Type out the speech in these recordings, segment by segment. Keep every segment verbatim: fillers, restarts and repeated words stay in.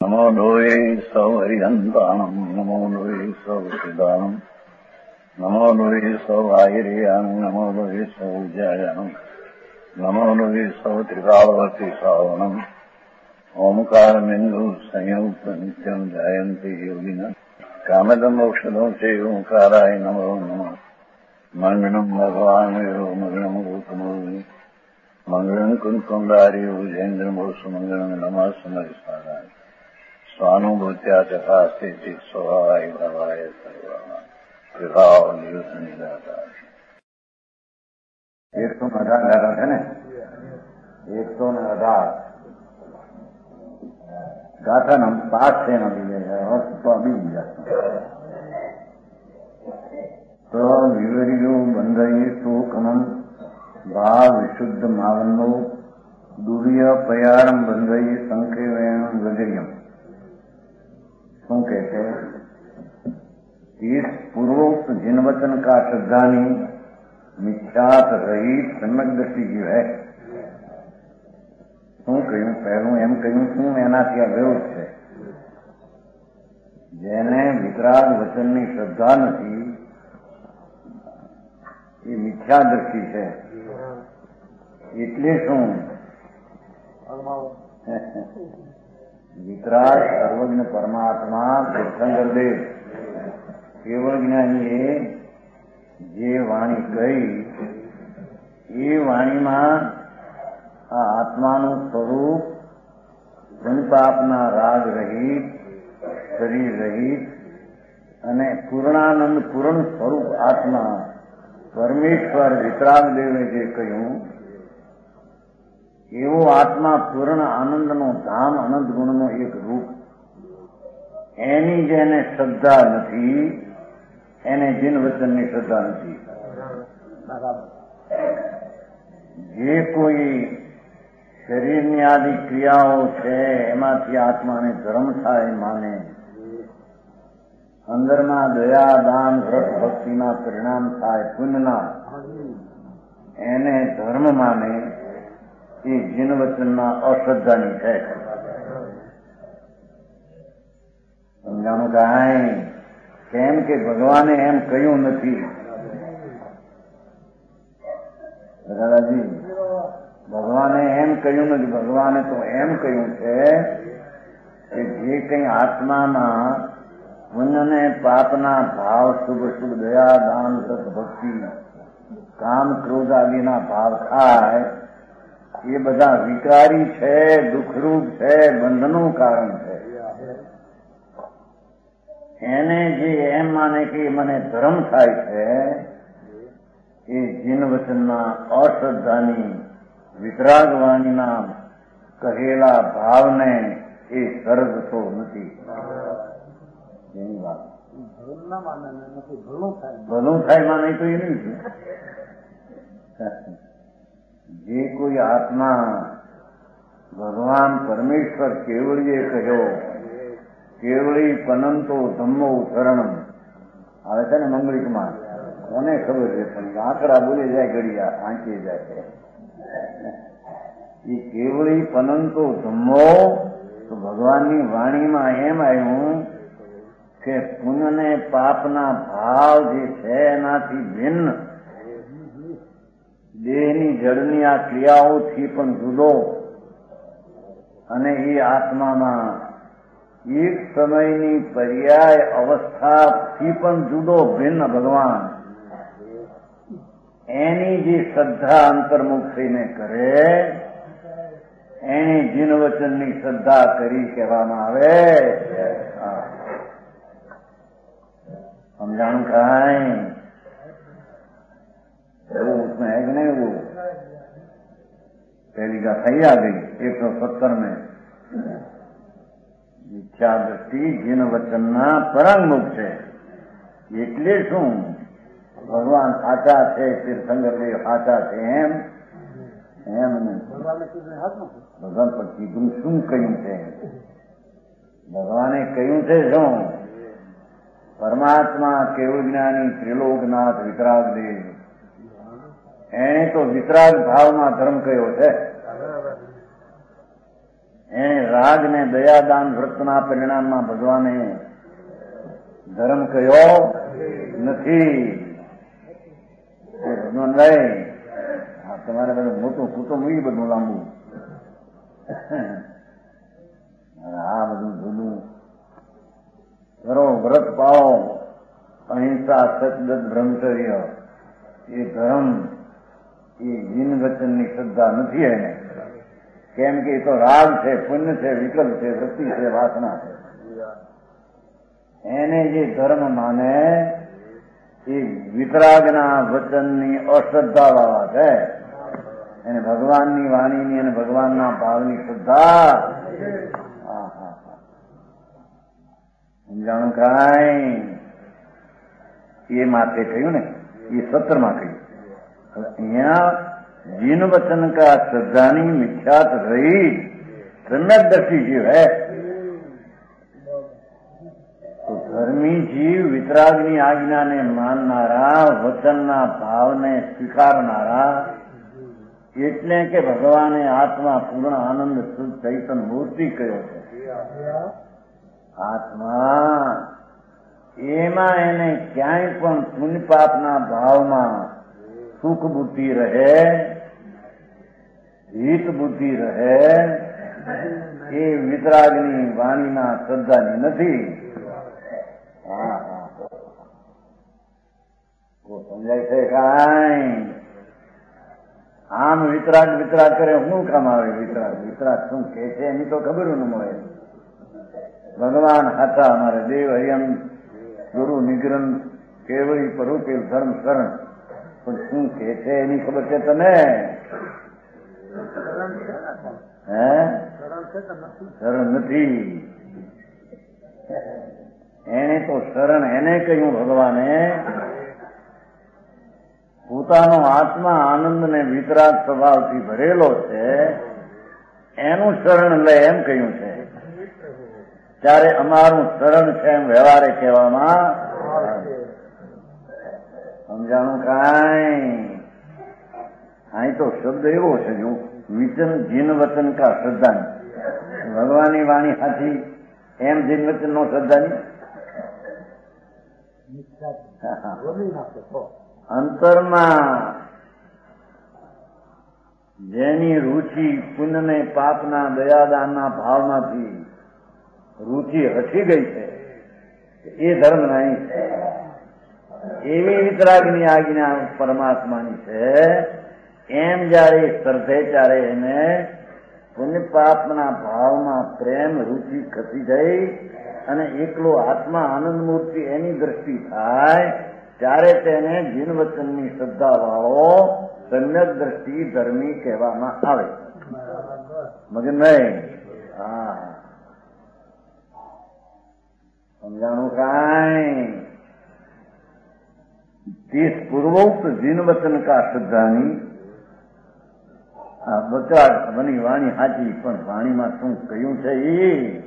નમો લોહે સૌ હરિહંતાણમ નમો લોહે સૌ સિદાનમ નમો લોહે સૌ આયર્યાણમ નમો લોહે સૌ જયાણમ નમો લોહે સૌ ત્રિકાળવતી શ્રાવણમ ઓમકાર બિંદુ સંયુક્ત નિત્યમ જયંતિ યોગિના કામદમ ઔષધો છે ઓંકારાય નમો નમઃ મંગળમ ભગવાન વિરો મંગળમ ગૌતમોની મંગળમ કુંકુંડારી ઉજેન્દ્રમો સુમંગળમ નમઃ સમરિસારાય સ્વાનુભૂત્યા તથા સ્થિતિ સ્વભાવાય ભવાય સર્વમાં વિભાવ નિયુદ્ધ નિરાકાર. એકસો ને અઢાર દાદા છે ને એકસો ને અઢાર ગાથાના પાસ છે એના લીધે અર્થ તો બીજી જાત તો વિવર્યું બંધઈ સુકમમ ભાવ વિશુદ્ધ માવનો દુર્ય પયારમ બંધઈ સંખે વેણમ વગેરિયમ. શું કહે છે? इस पूर्वोक्त जिन वचन का श्रद्धानी मिथ्यात रहित सम्यक दृष्टि जीव है. શું કહ્યું? પહેલું એમ કહ્યું શું એનાથી આ વિરોધ છે. જેને વિતરાગ વચનની શ્રદ્ધા નથી એ મિથ્યા દ્રષ્ટિ છે. એટલે શું? વિતરાગ સર્વજ્ઞ પરમાત્મા તીર્થંકર દેવ કેવળ જ્ઞાનીએ જે વાણી કહી એ વાણીમાં આ આત્માનું સ્વરૂપ જનપાપના રાગ રહિત શરીર રહિત અને પૂર્ણાનંદ પૂર્ણ સ્વરૂપ આત્મા પરમેશ્વર વિતરાગ દેવે જે કહ્યું એવો આત્મા પૂર્ણ આનંદનો ધામ અનંત ગુણનો એક રૂપ, એની જેને શ્રદ્ધા નથી એને જીન વચનની શ્રદ્ધા નથી. જે કોઈ શરીરની આદિ ક્રિયાઓ છે એમાંથી આત્માને ધર્મ થાય માને, અંદરમાં દયા દાન વ્રત ભક્તિના પરિણામ થાય પુણ્યના, એને ધર્મ માને એ જીન વચનના અશ્રદ્ધાની છે. સમજાણું કાંઈ? કેમ કે ભગવાને એમ કહ્યું નથી. દાદાજી ભગવાને એમ કહ્યું નથી. ભગવાને તો એમ કહ્યું છે કે જે કંઈ આત્મામાં પુણ્યને પાપના ભાવ શુભ શુભ દયા દાન સત ભક્તિ કામ ક્રોધ આદિના ભાવ થાય એ બધા વિકારી છે, દુઃખરૂપ છે, બંધનું કારણ છે. એને જે એમ માને કે મને ધર્મ થાય છે એ જીન વચનના અશ્રદ્ધાની વિતરાગ વાણીના કહેલા ભાવને એ સર્જતો નથી. એની વાત ભલું થાય માને તો એ નહીં. જે કોઈ આત્મા ભગવાન પરમેશ્વર કેવળીએ કહ્યો કેવળી પનંતો ધમ્મો શરણમ આવે છે ને મંગળીકમાં, કોને ખબર છે પણ આંકડા બોલે જાય ઘડિયા આંચી જાય છે. એ કેવળી પનંતો ધમ્મો તો ભગવાનની વાણીમાં એમ આવ્યું કે પુણ્યને પાપના ભાવ જે છે એનાથી ભિન્ન દેહની જળની આ ક્રિયાઓથી પણ જુદો અને એ આત્મામાં એક સમયની પર્યાય અવસ્થાથી પણ જુદો ભિન્ન ભગવાન, એની જે શ્રદ્ધા અંતર્મુખ થઈને કરે એની જીન વચનની શ્રદ્ધા કરી કહેવામાં આવે. સમજાણું કાંઈ? એવું उसमें है कि नहीं? वो पहली का सही आ गई एक सौ सत्तर में મિથ્યા દ્રષ્ટિ જીન વચનના પરંગમુખ છે. એટલે શું? ભગવાન સાચા છે, તીર્થંકર દેવ સાચા છે એમ એમ ભગવાન પર કીધું શું કહ્યું છે? ભગવાને કહ્યું છે શું? પરમાત્મા કેવળ જ્ઞાની ત્રિલોકનાથ વિતરાગ દેવ એને તો વિતરાગ ભાવમાં ધર્મ કયો છે. એને રાગ રાગ ને દયાદાન વ્રતના પરિણામમાં ભગવાને ધર્મ કયો નથી. ભગવાન ભાઈ તમારે બધું મોટું કુટુંબ એ બધું લાંબુ, આ બધું જુદું કરો. વ્રત પાળો, અહિંસા, સતદત, બ્રહ્મચર્ય, એ ધર્મ એ જીન વચનની શ્રદ્ધા નથી. એને કેમ કે એ તો રાગ છે, પુણ્ય છે, વિકલ્પ છે, વૃત્તિ છે, વાસના છે. એને જે ધર્મ માને એ વિતરાગના વચનની અશ્રદ્ધા વાળા છે. એને ભગવાનની વાણીની અને ભગવાનના ભાવની શ્રદ્ધા. હા હા હા સમજાણું કાંઈ? એ માટે કહ્યું ને, એ સત્રમાં કહ્યું. અહીંયા જીન वचन का श्रद्धानी मिथ्यात रही सम्यक दर्शी जीव है तो धर्मी जीव वितरागनी आज्ञा ने माननारा, वचनना भावने स्वीकारनारा, એટલે કે ભગવાને આત્મા પૂર્ણ આનંદ શુદ્ધ ચૈતન મૂર્તિ કહ્યો છે. આત્મા એમાં એને ક્યાંય પણ પુણ્ય પાપના ભાવમાં સુખ બુદ્ધિ રહે, હિત બુદ્ધિ રહે, એ વિતરાગની વાણીના શ્રદ્ધાની નથી. હા હા સમજાય છે કાંઈ? આમ વિતરાગ વિતરાગ કરે શું કામ આવે? વિતરાગ વિતરાગ શું કે છે એની તો ખબર ન મળે. ભગવાન હાથા અમારે દેવ હરિયમ ગુરુ નિગ્રહ કેવળી પરુપેલ ધર્મ શરણ, પણ શું કે છે એની ખબર છે તને? હે શરણ નથી. એને તો શરણ એને કહ્યું ભગવાને પોતાનો આત્મા આનંદ ને વિતરાગ સ્વભાવથી ભરેલો છે, એનું શરણ લે એમ કહ્યું છે. ત્યારે અમારું શરણ છે એમ વ્યવહારે કહેવામાં સમજાણું કાંઈ? અહીં તો શબ્દ એવો છે જો વિચન જીન વચન કા શ્રદ્ધાની, ભગવાનની વાણી સાચી એમ જીન વચન નો શ્રદ્ધાની. અંતરમાં જેની રુચિ પુણ્ય ને પાપના દયાદાનના ભાવમાંથી રુચિ હટી ગઈ છે એ ધર્મ નહીં છે. એવી વિતરાગની આજ્ઞા પરમાત્માની છે. એમ જયારે શ્રદ્ધે ત્યારે એને પુણ્ય પાપના ભાવમાં પ્રેમ રુચિ ખસી જાય અને એકલો આત્મા આનંદ મૂર્તિ એની દ્રષ્ટિ થાય ત્યારે તેને જીન વચનની શ્રદ્ધા વાળો સમ્યક દ્રષ્ટિ ધર્મી કહેવામાં આવે. મગન નહીં? હા સમજાણું કાંઈ? तीस पूर्वोक्त जीन वचन का श्रद्धानी આ બકરાટ બની વાણી હાચી, પણ વાણીમાં શું કહ્યું છે? એ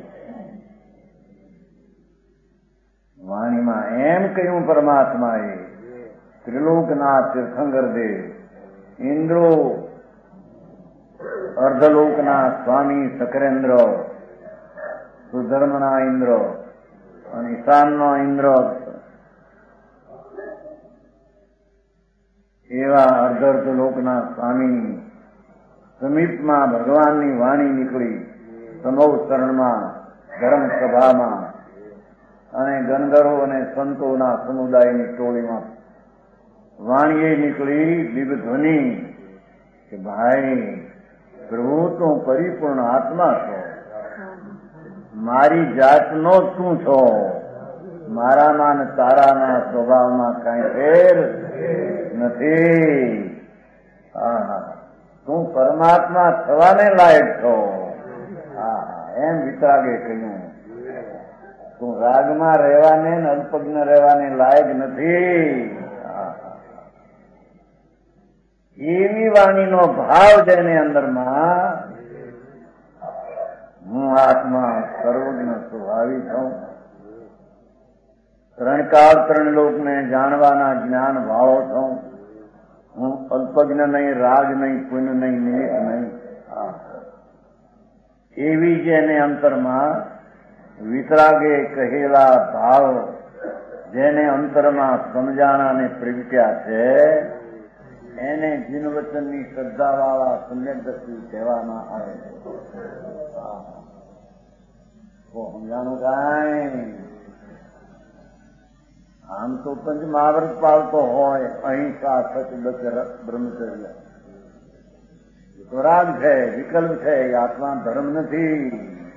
વાણીમાં એમ કહ્યું પરમાત્માએ ત્રિલોકના તીર્થંકર દેવ, ઇન્દ્રો અર્ધલોકના સ્વામી સકરેન્દ્ર, સુધર્મના ઇન્દ્ર અને ઈશાનનો ઇન્દ્ર, એવા અર્ધર્ધ લોકના સ્વામી સમીપમાં ભગવાનની વાણી નીકળી સમૌ શરણમાં ધર્મસભામાં અને ગંધર્વો અને સંતોના સમુદાયની ટોળીમાં વાણીએ નીકળી દિવ્ય ધ્વનિ કે ભાઈ પ્રભુ તો પરિપૂર્ણ આત્મા છો, મારી જાતનો તું છો, મારામાં ને તારાના સ્વભાવમાં કાંઈ ફેર નથી. હા તું પરમાત્મા થવાને લાયક છો. હા એમ વિતરાગે કહ્યું. તું રાગમાં રહેવાને ને અલ્પજ્ઞ રહેવાને લાયક નથી. એવી વાણીનો ભાવ જેની અંદરમાં હું આત્મા સર્વજ્ઞ સ્વભાવી છું, ત્રણ કાળ ત્રણ લોકને જાણવાના જ્ઞાન વાળો છું, હું અલ્પજ્ઞ નહીં, રાગ નહીં, પુણ્ય નહીં, નિમિત્ત નહીં, એવી જેને અંતરમાં વિતરાગે કહેલા ભાવ જેને અંતરમાં સમજાણાને પ્રગટ્યા છે એને જીન વચનની શ્રદ્ધાવાળા સમ્યકદર્શી કહેવામાં આવે છે. સમજાણું કાંઈ? આમ તો પંચ મહાવ્રત પાળતો હોય, અહિંસા, સત્ય, બ્રહ્મચર્ય તો રાગ છે, વિકલ્પ છે, એ આત્મા ધર્મ નથી.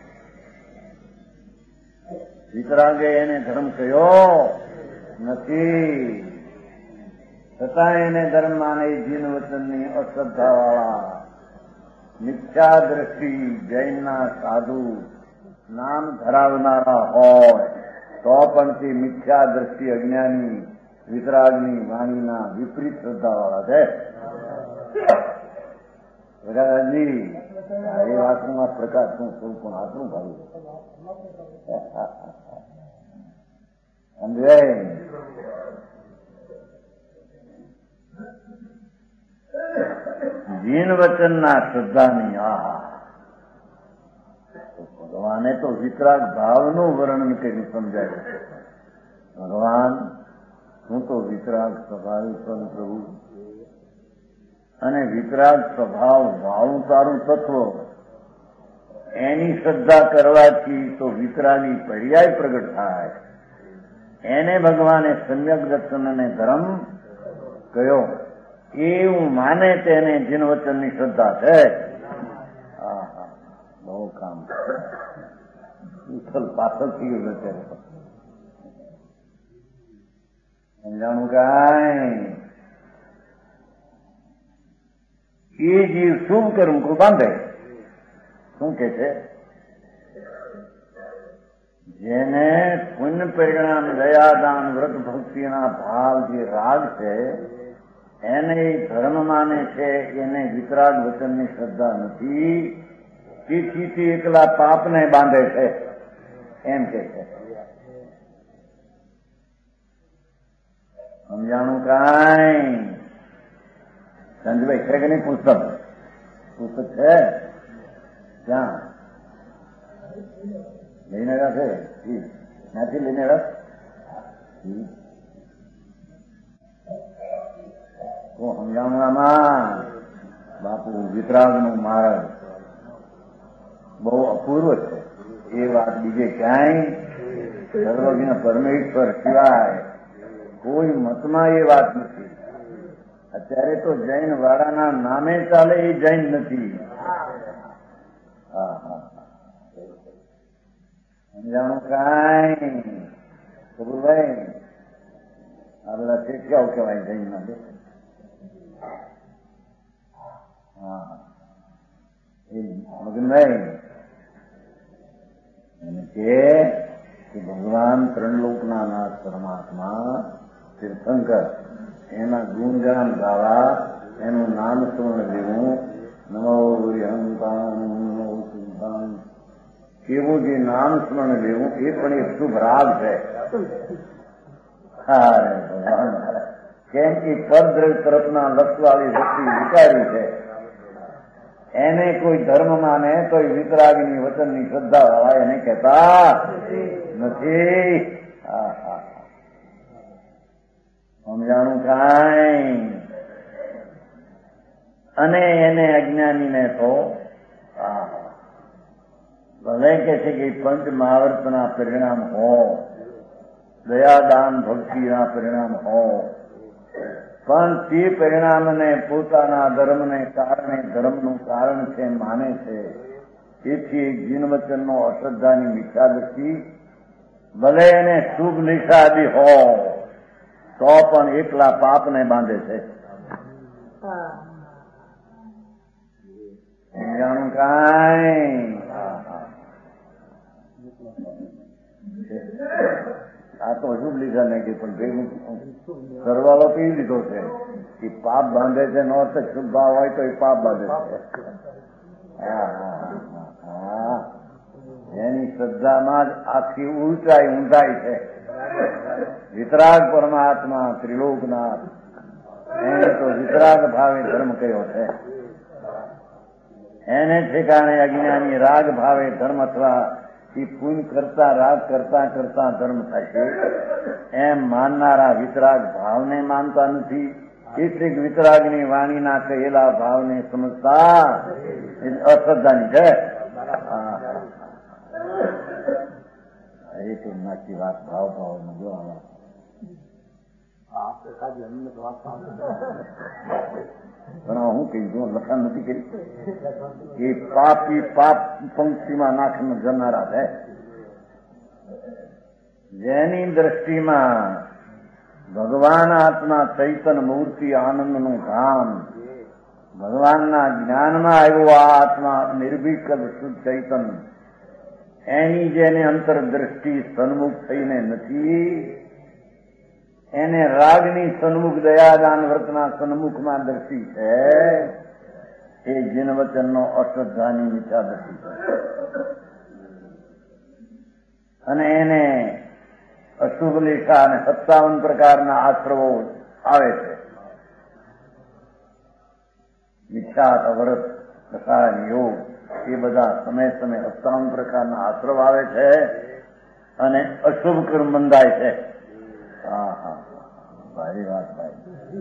વિતરાગે એને ધર્મ કયો નથી, છતાં એને ધર્મ માને જીન વચનની અશ્રદ્ધાવાળા મિથ્યા દ્રષ્ટિ જૈનના સાધુ નામ ધરાવનારા હોય તો પણ તે મિથ્યા દ્રષ્ટિ અજ્ઞાની વિતરાગની વાણીના વિપરીત શ્રદ્ધાવાળા છે. પ્રકાશજી એ વાતમાં પ્રકાશનું સ્વરૂપ હાથનું ભાવ્યું સમજાય. જીન વચનના શ્રદ્ધાની આહા ભગવાને તો વિતરાગ ભાવનું વર્ણન કરી સમજાયું છે. ભગવાન હું તો વિતરાગ સ્વભાવી છું પ્રભુ, અને વિતરાગ સ્વભાવ વાળું તારું તત્વ એની શ્રદ્ધા કરવાથી તો વિતરાગી પર્યાય પ્રગટ થાય. એને ભગવાને સમ્યક દર્શન અને ધર્મ કયો એવું માને તેને જીન વચનની શ્રદ્ધા છે. હા હા બહુ કામ ઉથલ પાછળ થઈ ગયું અત્યારે સમજાણું કાંઈ? એ જીવ શુભ કર્મ કો બાંધે. શું કે છે? જેને પુણ્ય પરિણામ દયાદાન વ્રત ભક્તિના ભાવ જે રાગ છે એને ધર્મ માને છે, એને વિતરાગ વચનની શ્રદ્ધા નથી. તેથી એકલા પાપને બાંધે છે એમ કે છે. સમજાણું કાંઈ? સંજયભાઈ છે કે નહીં? પુસ્તક પુસ્તક છે ક્યાં લઈને રહ્યા છે? ક્યાંથી લઈને રહ્યા? તો સમજાણું આમાં બાપુ વિતરાગનું માર્ગ બહુ અપૂર્વ છે. એ વાત બીજે ક્યાંય સર્વજ્ઞ પરમેશ્વર સિવાય કોઈ મતમાં એ વાત નથી. અત્યારે તો જૈન વાળાના નામે ચાલે એ જૈન નથી. હા હા સમજાણું કાંઈ? ખબરભાઈ આ બધા શેઠિયાઓ કહેવાય જૈનના. હા એ મગનભાઈ એને કે ભગવાન ત્રણલોકના નાથ પરમાત્મા તીર્થંકર એના ગુણગાન ગાવા, એનું નામ સ્મરણ લેવું, નમો હંતાન નમો સુધાન એવું જે નામ સ્મરણ લેવું એ પણ એક શુભ રાગ છે. ભગવાન કેમ કે પરદ્રવ્ય તરફના લક્ષવાળી વસ્તુ વિચારી છે. એને કોઈ ધર્મ માને તો વિતરાગની વચનની શ્રદ્ધા વાળા એને કહેતા નથી. હા હા સમજાણું કાંઈ? અને એને અજ્ઞાનીને તો ભલે કે છે કે પંચ મહાવર્તના પરિણામ હો, દયાદાન ભક્તિના પરિણામ હો, પણ તે પરિણામને પોતાના ધર્મને કારણે ધર્મનું કારણ છે માને છે. તેથી જીન વચનનો અશ્રદ્ધાની મિથ્યાદૃષ્ટિ ભલે એને શુભ નિષાદી હો તો પણ એકલા પાપને બાંધે છે. જાણું કાંઈ? આ તો શુભ લીધા નહીં કે પણ ભેગું કરવાલો પી લીધો છે કે પાપ બાંધે છે. નો અર્થ શુભ ભાવ હોય તો એ પાપ બાંધે છે. હા હા એની શ્રદ્ધામાં જ આખી ઊંચાઈ ઊંધાઈ છે. વિતરાગ પરમાત્મા ત્રિલોકનાથ એને તો વિતરાગ ભાવે ધર્મ કયો છે. એને ઠેકાણે અજ્ઞાની રાગ ભાવે ધર્મ અથવા એ પુણ્ય કરતા રાગ કરતા કરતા ધર્મ થાય છે એમ માનનારા વિતરાગ ભાવને માનતા નથી. કેટલીક વિતરાગની વાણીના કહેલા ભાવને સમજતા અશ્રદ્ધાની છે. એક નાખી વાત ભાવ ભાવ નો જો પણ હું કહી દઉં લખાણ નથી કરી એ પાપી પાપ પંક્તિમાં નાખીને જનારા છે. જેની દ્રષ્ટિમાં ભગવાન આત્મા ચૈતન મૂર્તિ આનંદનું ધામ ભગવાનના જ્ઞાનમાં આવ્યો આ આત્મા નિર્વિકલ્પ શુદ્ધ ચૈતન એની જેને અંતરદ્રષ્ટિ સન્મુખ થઈને નથી એને રાગની સન્મુખ દયાદાન વ્રતના સન્મુખમાં દ્રષ્ટિ છે એ જીન વચનનો અશ્રદ્ધાની મિથ્યા દ્રષ્ટિ છે. અને એને અશુભ લેખા અને સત્તાવન પ્રકારના આશ્રવો આવે છે. મિથ્યા અવરત પ્રકાર યોગ એ બધા સમય સમય સત્તાવન પ્રકારના આશ્રવ આવે છે અને અશુભ કર્મ બંધાય છે. હા હા ભારી વાત ભાઈ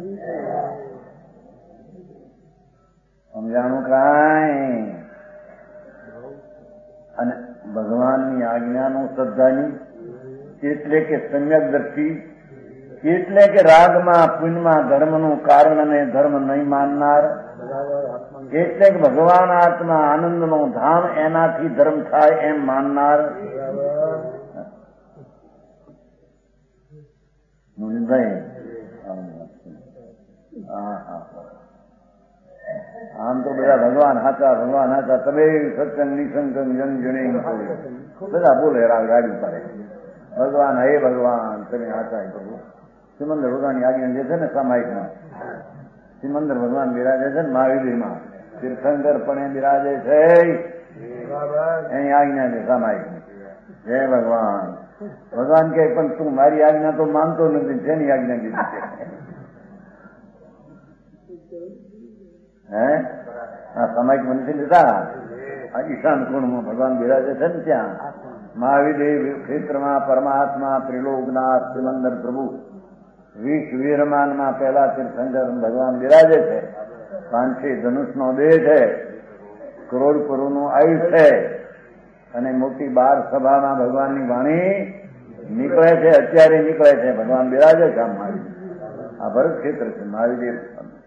સમજાણું કાંઈ. અને ભગવાનની આજ્ઞાનું શ્રદ્ધાની એટલે કે સમ્યક દ્રષ્ટિ એટલે કે રાગમાં પુણ્યમાં ધર્મનું કારણ અને ધર્મ નહીં માનનાર એટલે કે ભગવાન આત્મા આનંદનું ધામ એનાથી ધર્મ થાય એમ માનનાર. ભાઈ આમ તો બધા ભગવાન હાચા ભગવાન હાચા તમે સત્સંગ નિસંગ જન જણે બધા બોલે ગાડી પડે ભગવાન હે ભગવાન તમે હાચા પ્રભુ. સિમંદર ભગવાનની આજ્ઞા જે છે ને સામાયિકમાં સિમંદર ભગવાન બિરાજે છે ને મહાવીરમાં તીર્થંકર પણ બિરાજે છે એની આજ્ઞા છે સામાયિકની. જય ભગવાન. ભગવાન કે પણ તું મારી આજ્ઞા તો માનતો નથી જેની આજ્ઞા કીધી છે હે આ સામાયિક મનથી લીધા ઈશાન કુંડમાં ભગવાન બિરાજે છે ને ત્યાં મહાવીર ક્ષેત્રમાં પરમાત્મા ત્રિલોકનાથ સિમંદર પ્રભુ વીસ વીરમાનમાં પહેલા તીર્થંકર ભગવાન બિરાજે છે. પાંચે ધનુષનો દેહ છે, કરોડ કરોડનું આયુષ છે અને મોટી બાર સભામાં ભગવાનની વાણી નીકળે છે. અત્યારે નીકળે છે ભગવાન બિરાજે છે. આ ભરત ક્ષેત્ર છે મહાવીર.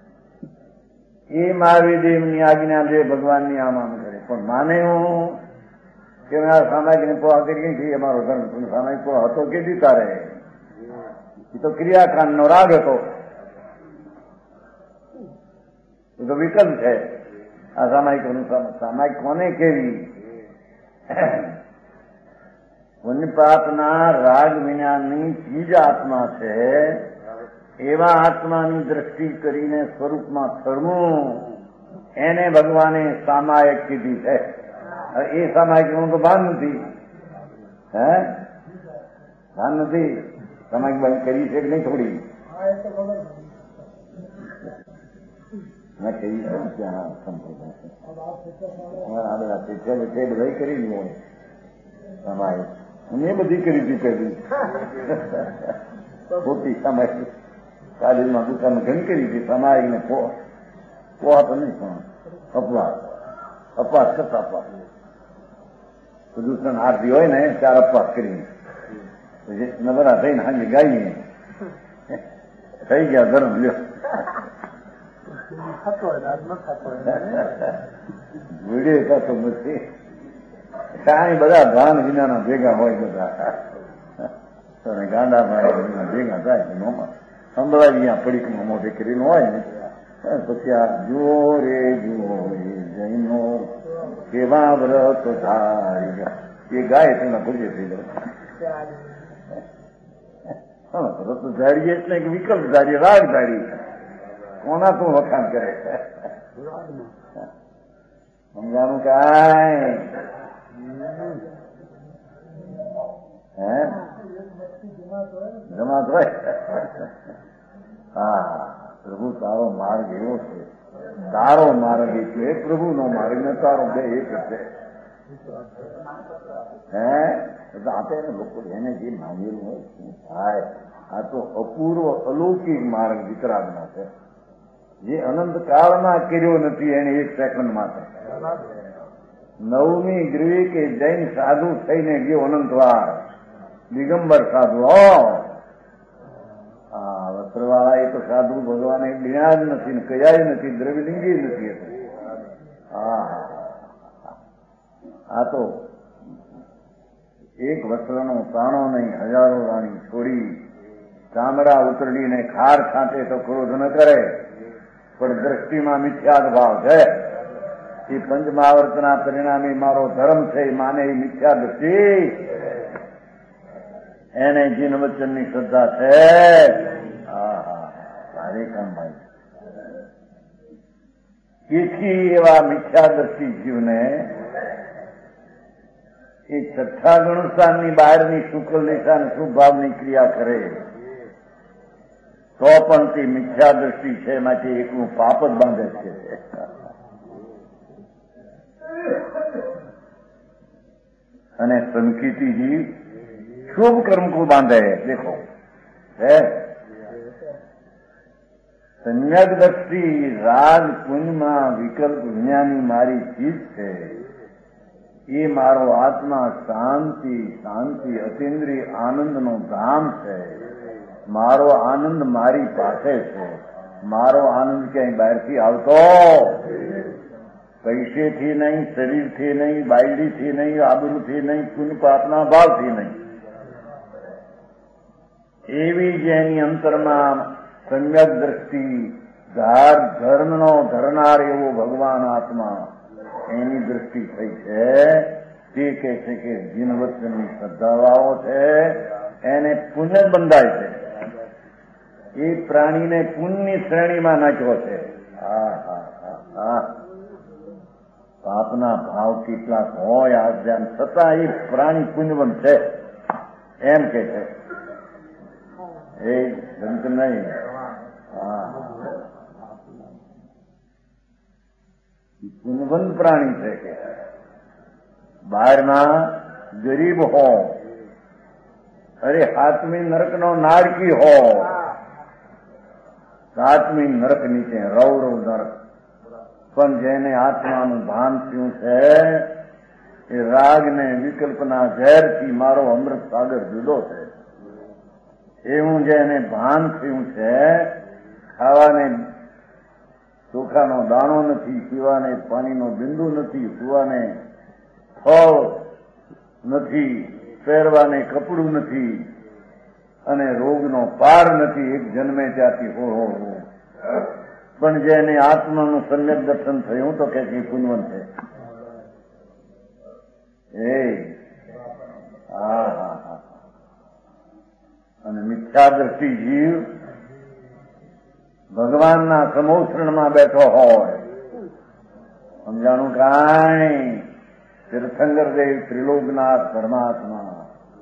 એ મહાવીરની આજ્ઞા જે ભગવાનની આમ આમ કરે પણ માને હું કે આ સામાયિકને પોહા કરી છીએ અમારો ધર્મ સામાયિક પોહા હતો કે દીતા રહે એ તો ક્રિયાકાંડનો રાગ હતો એ તો વિકલ્પ છે. આ સામાયિક સામાયિક કોને કેવી પુણ્યપાપના રાગ વિનાની ચીજ આત્મા છે એવા આત્માની દ્રષ્ટિ કરીને સ્વરૂપમાં થરવું એને ભગવાને સામાયિક કીધી છે. એ સામાયિક નું તો ભાન નથી. હે ભાન નથી. સામાયિક બંધ કરી છે કે નહીં થોડી મેં કહી છે ત્યાં સંપ્રદાય બધાઈ કરી હોય સામાયિક મેં બધી કરી હતી પહેલી ખોટી સામાયિક કાલીમાં દુકાન ઘણી કરી હતી સામાયિક ને પોહ પોહા તો નહીં પણ અપવાસ અપવાસ કરતા અપવાસ પ્રદૂષણ આરતી હોય ને ચાર અપવાસ કરીને નવરા થઈને હાજે ગાઈએ થઈ ગયા ધર્મ લ્યો વિડે થતો નથી કાંઈ બધા ભાન વિનાના ભેગા હોય બધા ગાંડા ભાઈ ભેગા થાય નોમાં સંભળાય અહીંયા પડીકમાં મોઢે કરીને હોય ને પછી આ જુઓ રે જુઓ રે જૈનો કેવા વ્રત ધારી એ ગાય તેના પૂજ્ય થઈ જાય વ્રત ધારીએ એટલે કે વિકલ્પ ધારીએ રાગ ધારી કોના તું વખાણ કરે સમજાનું કાંઈ હે જમાત હોય હા પ્રભુ તારો માર્ગ એવો છે તારો માર્ગ એટલે પ્રભુનો માર્ગ નથી. સ્વીકારો બે એક છે. હે આપે ને લોકો એને જે માંગેલું હોય શું થાય. આ તો અપૂર્વ અલૌકિક માર્ગ વિતરાગનો છે, જે અનંત કાળમાં કર્યો નથી એને એક સેકન્ડ માટે. નવમી ગ્રીવી કે જૈન સાધુ થઈને ગયો અનંતવાર, દિગંબર સાધુ. હા વસ્ત્રવાળા એ તો સાધુ ભગવાન એ જ્ઞા જ નથી ને કયા નથી, દ્રવ્યલિંગી નથી. હા આ તો એક વસ્ત્રનો તાણો નહીં, હજારો રાણી છોડી ચામડા ઉતરડીને ખાર છાંટે તો ક્રોધ ન કરે, પણ દ્રષ્ટિમાં મિથ્યાદ ભાવ છે. એ પંચમહાવર્તના પરિણામે મારો ધર્મ છે એ માને એ મિથ્યા દ્રષ્ટિ, એને જીન વચનની શ્રદ્ધા છે. હા હા સારી કામભાઈ તેથી એવા મિથ્યા દ્રષ્ટિ જીવને એ છઠ્ઠા ગુણસ્થાનની બહારની શુક્લ દિશા અને શુભ ભાવની ક્રિયા કરે તો પણ તે મિથ્યા દ્રષ્ટિ છે, એમાંથી એકનું પાપ જ બાંધે છે. અને સંકિતીજી શુભ કર્મ કો બાંધે. દેખો है सम्यक दृष्टि राग पुण्यમાં વિકલ્પ વિજ્ઞાની મારી ચીજ છે. એ મારો આત્મા શાંતિ શાંતિ અતિન્દ્રિય આનંદનો ધામ છે. મારો આનંદ મારી પાસે છે. મારો આનંદ ક્યાંય બહારથી આવતો પૈસેથી નહીં, શરીરથી નહીં, બાયડીથી નહીં, આબરૂથી નહીં, પુણ્ય પાપના ભાવથી નહીં. એવી જેની અંતરમાં સમ્યક દ્રષ્ટિ ધાર ધર્મનો ધરનાર એવો ભગવાન આત્મા એની દ્રષ્ટિ થઈ છે. તે કહે છે કે જીનવચનની શ્રદ્ધાવાળો છે એને પુણ્ય બંધાય છે. એ પ્રાણીને પુણ્યની શ્રેણીમાં નાખ્યો છે. હા હા હા હા પાપના ભાવ કેટલાક હોય આ ધ્યાન છતાં એ પ્રાણી પુણ્યવંત છે એમ કે છે. એ ગમત નહીં. હા પુણ્યવંત પ્રાણી છે કે બહારના ગરીબ હો, અરે હાથમી નરકનો નારકી હો, સાતમી નરક નીચે રવ રવ નરક, પણ જેને આત્માનું ભાન થયું છે એ રાગ ને વિકલ્પના ઝેરથી મારો અમૃત સાગર જુદો છે એવું જેને ભાન થયું છે. ખાવાને ચોખાનો દાણો નથી, પીવાને પાણીનો બિંદુ નથી, સુવાને ફળ નથી, પહેરવાને કપડું નથી અને રોગનો પાર નથી. એક જન્મે ત્યાંથી હો હો હો પણ જેને આત્માનું સમ્યક દર્શન થયું તો કે પુણ્યવંત છે. એ હા હા હા અને મિથ્યા દ્રષ્ટિ જીવ ભગવાનના સમોષણમાં બેઠો હોય, સમજાણું કાંઈ તીર્થંકર દેવ ત્રિલોકનાથ પરમાત્મા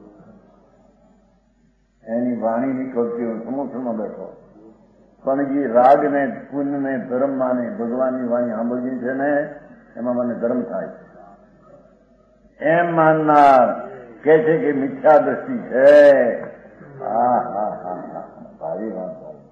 એની વાણી નીકળતી હોય સમોષણમાં બેઠો, પણ જે રાગ ને પુણ્ય ને ધર્મમાં ને ભગવાનની વાણી સાંભળવી છે ને એમાં મને ધર્મ થાય એમ માનનાર કે છે કે મિથ્યા દ્રષ્ટિ છે. હા હા હા હા ભારી વાત.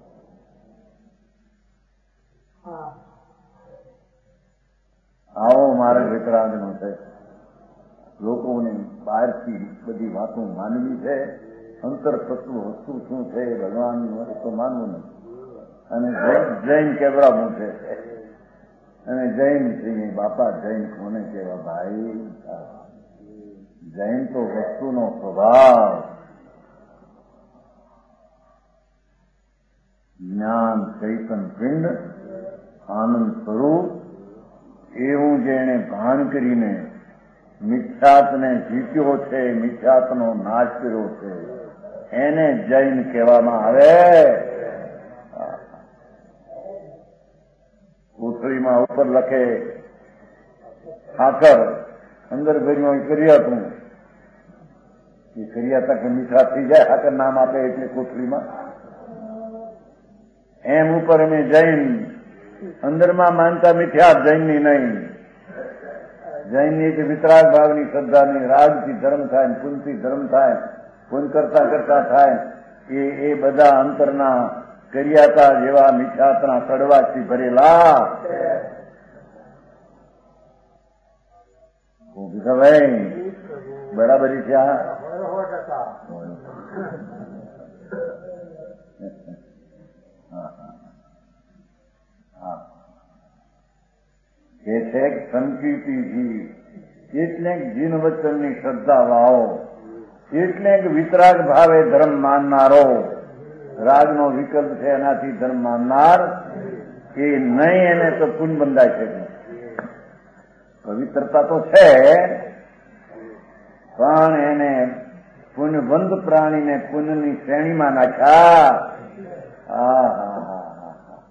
આવો માર્ગ વિતરાગનો છે. લોકોને બહારથી બધી વાતો માનવી છે, અંતર તત્વ વસ્તુ શું છે ભગવાનનું એ તો માનવું નથી. અને જૈન કેવડાવું છે અને જૈન છે બાપા જૈન કોને કહેવા ભાઈ? જૈન તો વસ્તુનો સ્વભાવ, જ્ઞાન ચૈતન પિંડ આનંદ સ્વરૂપ એવું જેને ભાન કરીને મિથ્યાતને જીત્યો છે, મિથ્યાતનો નાશ કર્યો છે એને જૈન કહેવામાં આવે. કોથળીમાં ઉપર લખે સાકર, અંદર ભર્યું કરિયાતું. એ કરિયાતા કે મીઠા થઈ જાય સાકર નામ આપે એટલે કોથળીમાં એમ ઉપર અમે જૈન અંદરમાં માનતા મિથ્યા જૈનની નહીં. જૈનની કે વિતરાગ ભાવની શ્રદ્ધાની, રાજથી ધર્મ થાય, પુનથી ધર્મ થાય, પુન કરતા કરતા થાય, એ એ બધા અંતરના કર્યાતા જેવા મિઠાતના કડવાશથી ભરેલા. ભાઈ બરાબરી છે આ. કે છે સંકીર્તિથી કેટલેક જીન વચનની શ્રદ્ધા લાવો, કેટલેક વિતરાગ ભાવે ધર્મ માનનારો, રાગનો વિકલ્પ છે એનાથી ધર્મ માનનાર એ નહીં, એને તો પુન બંધાય છે. પવિત્રતા તો છે પણ એને પુનબંધ પ્રાણીને પુનની શ્રેણીમાં નાખ્યા. હા હા હા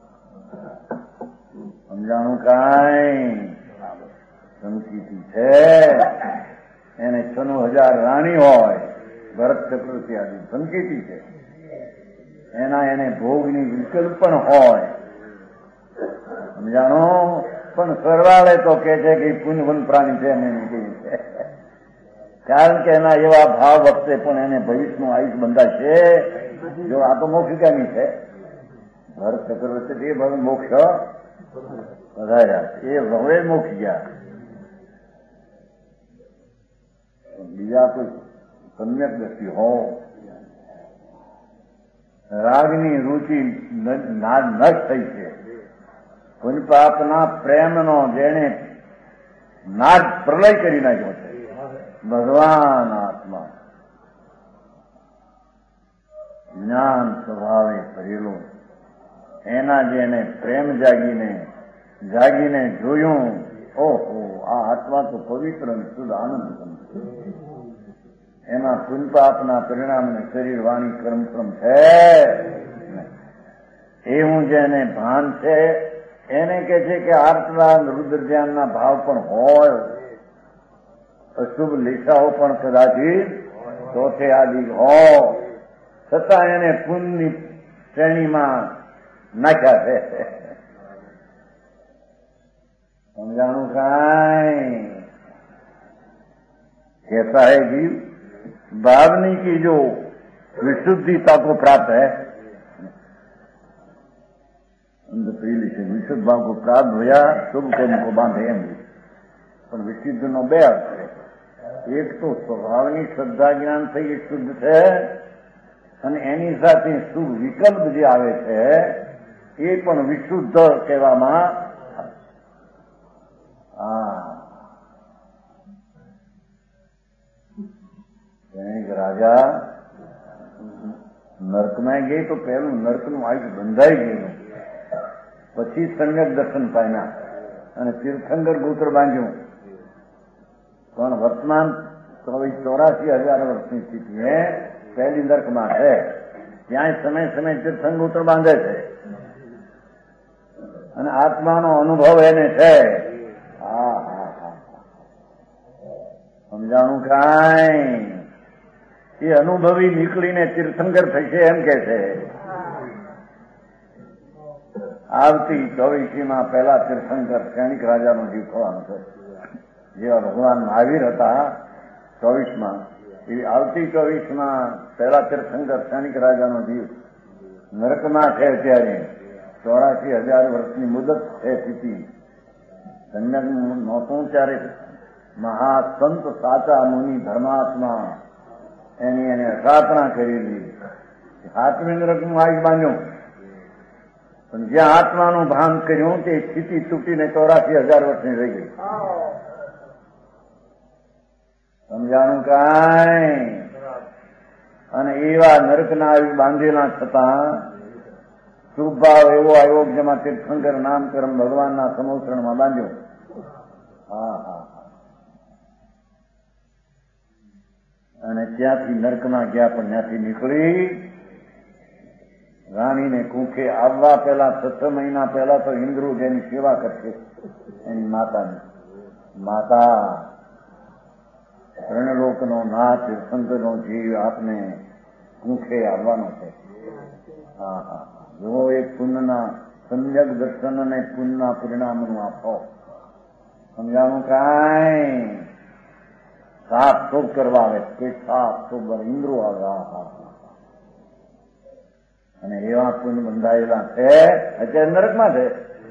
સમજાણું કાંઈ સંકીર્તિ છે. એને છનું હજાર રાણી હોય, ભરત ચક્રવર્તી આદિ સંકીર્તિ છે. એના એને ભોગની વિકલ્પ પણ હોય, સમજાણો. પણ સરવાળે તો કે છે કે પુનવન પ્રાણી છે એને નીકળી છે, કારણ કે એના એવા ભાવ વખતે પણ એને ભવિષ્યનું આયુષ બંધાય છે. જો આ તો મોક્ષિકાની છે, ભરત ચક્રવર્તી એ ભવે મોક્ષ વધાર્યા, એ હવે મોક્ષ ગયા. બીજા કોઈ સમ્યક દ્રષ્ટિ હો, રાગની રુચિ નષ્ટ થઈ છે. પુનપાપના પ્રેમનો જેને નાદ પ્રલય કરી નાખ્યો છે, ભગવાન આત્મા જ્ઞાન સ્વભાવે ભરેલો, એના જેને પ્રેમ જાગીને જાગીને જોયું, ઓહો આ આત્મા તો પવિત્ર અને શુદ્ધ આનંદ છે. એમાં પુનપાપના પરિણામને શરીર વાણી કર્મ ક્રમ છે એવું જેને ભાન છે એને કે છે કે આર્તના રુદ્ર ધ્યાનના ભાવ પણ હોય, અશુભ લેખાઓ પણ કદાચિત ચોથે આદિ હોય, છતાં એને પુણ્યની શ્રેણીમાં નાખ્યા છે. સમજાણું કાંઈ? कैसा है जीव भावनी की जो विशुद्धिता को प्राप्त है, पहली से विशुद्ध भाव को प्राप्त होया शुभ कर्म को बांधे एम. પણ વિશુદ્ધનો બે અર્થ છે. એક તો સ્વભાવની શ્રદ્ધા જ્ઞાન થઈ એ શુદ્ધ છે, અને એની સાથે શુભ વિકલ્પ જે આવે છે એ પણ વિશુદ્ધ કહેવામાં. હા એક રાજા નર્કમાં ગઈ તો પહેલું નર્કનું આયુષ બંધાઈ ગયું, પછી સમ્યક દર્શન પામ્યા અને તીર્થંકર ગોત્ર બાંધ્યું. પણ વર્તમાન ચોરાસી હજાર વર્ષની સ્થિતિ એ પહેલી નર્કમાં છે, ત્યાં સમય સમય તીર્થંકર ગોત્ર બાંધે છે અને આત્માનો અનુભવ એને છે. હા હા હા સમજાણું કાંઈ? એ અનુભવી નીકળીને તીર્થંકર થશે એમ કે છે. આવતી ચોવીસીમાં પહેલા તીર્થંકર સૈનિક રાજાનો જીવ થવાનો છે. જેવા ભગવાન મહાવીર હતા ચોવીસમાં, એવી આવતી ચોવીસમાં પહેલા તીર્થંકર સૈનિક રાજાનો જીવ નરકમાં છે. અત્યારે ચોરાસી હજાર વર્ષની મુદત છે સ્થિતિ. સમ્યક નહોતું ત્યારે મહાસંત સાચા મુનિ ધર્માત્મા એની એને અસાધના કરેલી, આત્મી નરકનું આયુષ બાંધ્યું. પણ જ્યાં આત્માનું ભાન કર્યું તે સ્થિતિ તૂટીને ચોરાસી હજાર વર્ષની રહી ગઈ. સમજાણું કાંઈ? અને એવા નરકના આયુષ બાંધેલા છતાં શુભ ભાવ એવો આવ્યો જેમાં તીર્થંકર નામ કર્મ ભગવાનના સમોસરણમાં બાંધ્યો. હા હા અને ત્યાંથી નર્કમાં ગયા, પણ ત્યાંથી નીકળી રાણીને કુંખે આવવા પહેલા છ છ મહિના પહેલા તો ઇન્દ્રુ જેની સેવા કરશે એની માતાની માતા રણલોકનો નાથ તીર્થંકરનો જીવ આપને કુંખે આવવાનો છે. હા હા જો એક પુણ્યના સમ્યક દર્શન અને પુણ્યના પરિણામનું આપો સમજાણું કાંઈ સાફ સુખ કરવા આવે તે સાફ સુખ ઇન્દ્રો આવ્યા અને એવા પુણ્ય બંધાયેલા છે અત્યારે નરકમાં છે.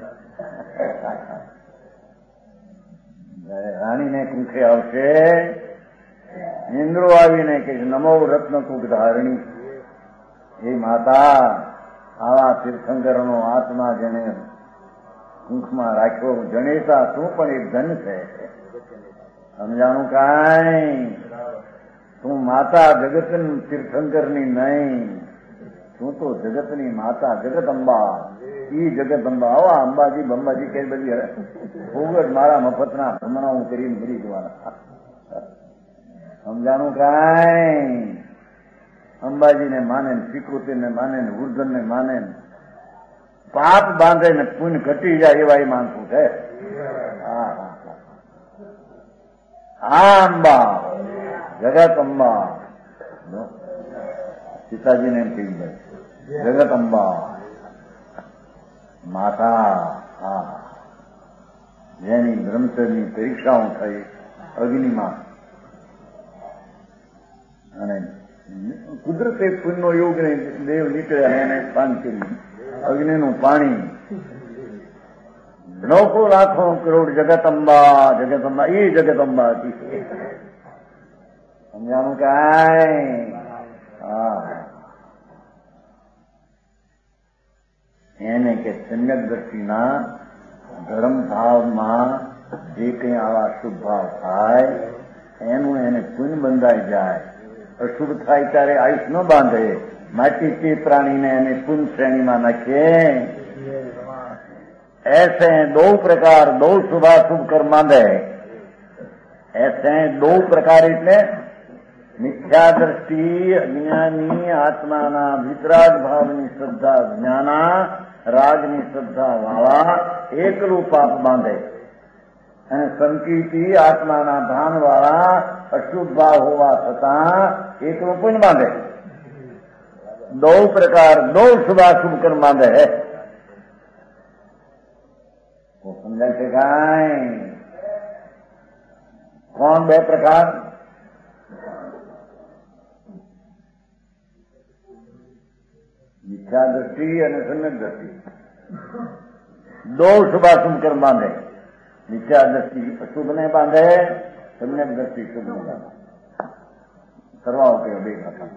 રાણીને કુંખે આવશે ઇન્દ્રો આવીને કે નમો રત્નકુક ધારણી, એ માતા આવા તીર્થંકરનો આત્મા જેને કુંખમાં રાખ્યો જણેતા તું પણ એક ધન છે. સમજાણું કાંઈ તું માતા જગત તીર્થંકરની નહીં, તું તો જગતની માતા જગત અંબા. ઈ જગત અંબા આવા અંબાજી બંબાજી કઈ બધી ફોગટ મારા મફતના ભ્રમણા હું કરીને ભરી જવાના. સમજાણું કાંઈ અંબાજીને માને, શ્રીકૃતિને માને, વૃદ્ધનને માને, પાપ બાંધે ને પુણ્ય ઘટી જાય એવા એ માનવું છે. હા હા અંબા જગત અંબા. સીતાજીને એમ કહી જાય જગત અંબા માતા. હા જેની બ્રહ્મચર્યની પરીક્ષાઓ થઈ અગ્નિમાં, અને કુદરતે પુણ્યનો યોગ દેવ નીકળ્યા એને પાન કર્યું અગ્નિનું પાણી. નવસો લાખો કરોડ જગતંબા જગતંબા એ જગતંબા હતી. સમજાણું કાંઈ? હા એને કે સમ્યક દ્રષ્ટિના ધર્મ ભાવમાં જે કંઈ આવા શુભ ભાવ થાય એનું એને પુણ્ય બંધાઈ જાય. અશુભ થાય ત્યારે આયુષ ન બાંધે, માટી તે પ્રાણીને એને પુણ્ય શ્રેણીમાં નાખીએ. ऐसे दो प्रकार दो शुभाशुभ कर्म बांधे. ऐसे दो प्रकार એટલે મિથ્યા દ્રષ્ટિ અજ્ઞાની આત્માના વિતરાગ ભાવની શ્રદ્ધા જ્ઞાના રાગની શ્રદ્ધા વાળા એકલું પાપ બાંધે, અને સંકીર્તિ આત્માના ભાન વાળા અશુભ ભાવ હોવા છતાં એકલું પુણ્ય બાંધે. દો પ્રકાર દો શુભાશુભ કર્મ બાંધે હૈ. वो समझा के गाय कौन बे प्रकार? मिथ्या दृष्टि અને सम्यक दृष्टि दो शुभाशुभ कर्म बांधे. मिथ्या दृष्टि अशुभ ने बांधे, सम्यक दृष्टि शुभ ने बांधे. करवाओ के બે પ્રકાર.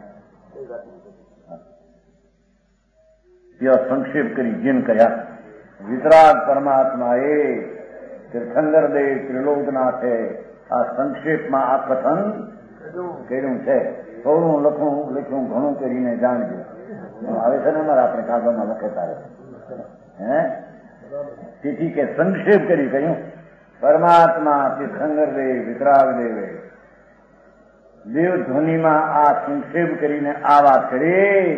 यह संक्षेप करी जिन कया વિતરાગ પરમાત્મા એ તીર્થંકર દેવ ત્રિલોકનાથે આ સંક્ષેપમાં આ કથન કર્યું છે. થોડું લખું લખ્યું ઘણું કરીને જાણજો. આવે છે ને અમારે આપણે કાગળમાં લખે તારે હે તેથી કે સંક્ષેપ કરી કહ્યું પરમાત્મા તીર્થંકર દેવ વિતરાગ દેવે દેવ ધ્વનિમાં આ સંક્ષેપ કરીને આ વાત કરી.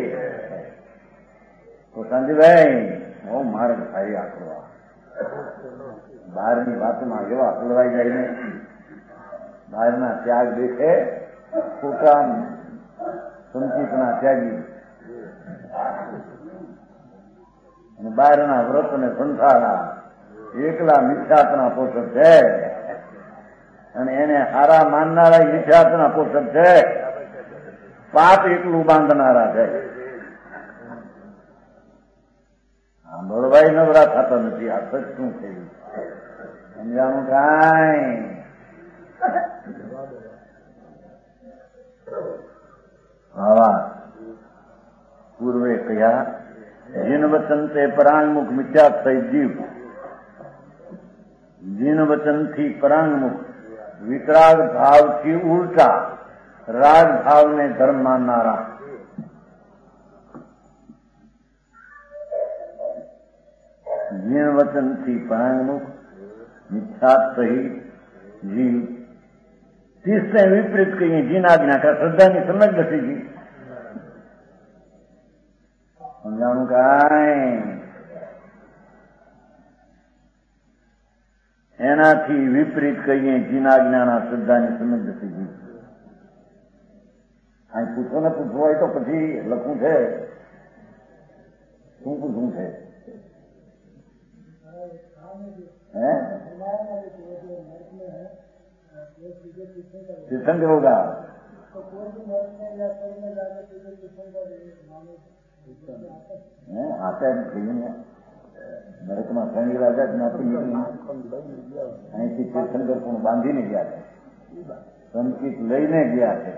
તો સંજયભાઈ બહુ માર્ગ થાય આખો. બહારની વાતમાં એવા હલવાઈ જાય ને બહારના ત્યાગ દેખે ખોટા સંચિતના ત્યાગી, અને બહારના વ્રત અને સંસારા એકલા મિથ્યાત્વના પોષક છે, અને એને હારા માનનારા મિથ્યાત્વના પોષક છે. પાપ એકલું બાંધનારા છે. બળવાઈ નવરા થતા નથી. આ સચ શું થયું? સમજાણું કાંઈ? આવા પૂર્વે કયા જીન વચન તે પરાંગમુખ મિથ્યા થઈ જીવ. જીન વચનથી પરાંગમુખ વિતરાગ ભાવથી ઉલટા રાગ ભાવને ધર્મ માનનારા. જીણ વચનથી પરાંગમુખ મિથ્યાત સહિત જીવ. तीसरे विपरीत कहिए जीन आज्ञा का श्रद्धा की समझ નથી जी. સમજાણું કાંઈ? એનાથી વિપરીત કહીએ જીન આજ્ઞાના શ્રદ્ધાની સમજ નથી जी. આ પૂછો ને પૂછવું હોય તો પછી લખવું છે. શું પૂછવું છે? है तीर्थंकर होगा आता है નરકમાં શનિ રાજા જ્ઞાતિ નીકળી અહીંથી તીર્થંકર પણ બાંધીને ગયા છે, સંકિત લઈને ગયા છે.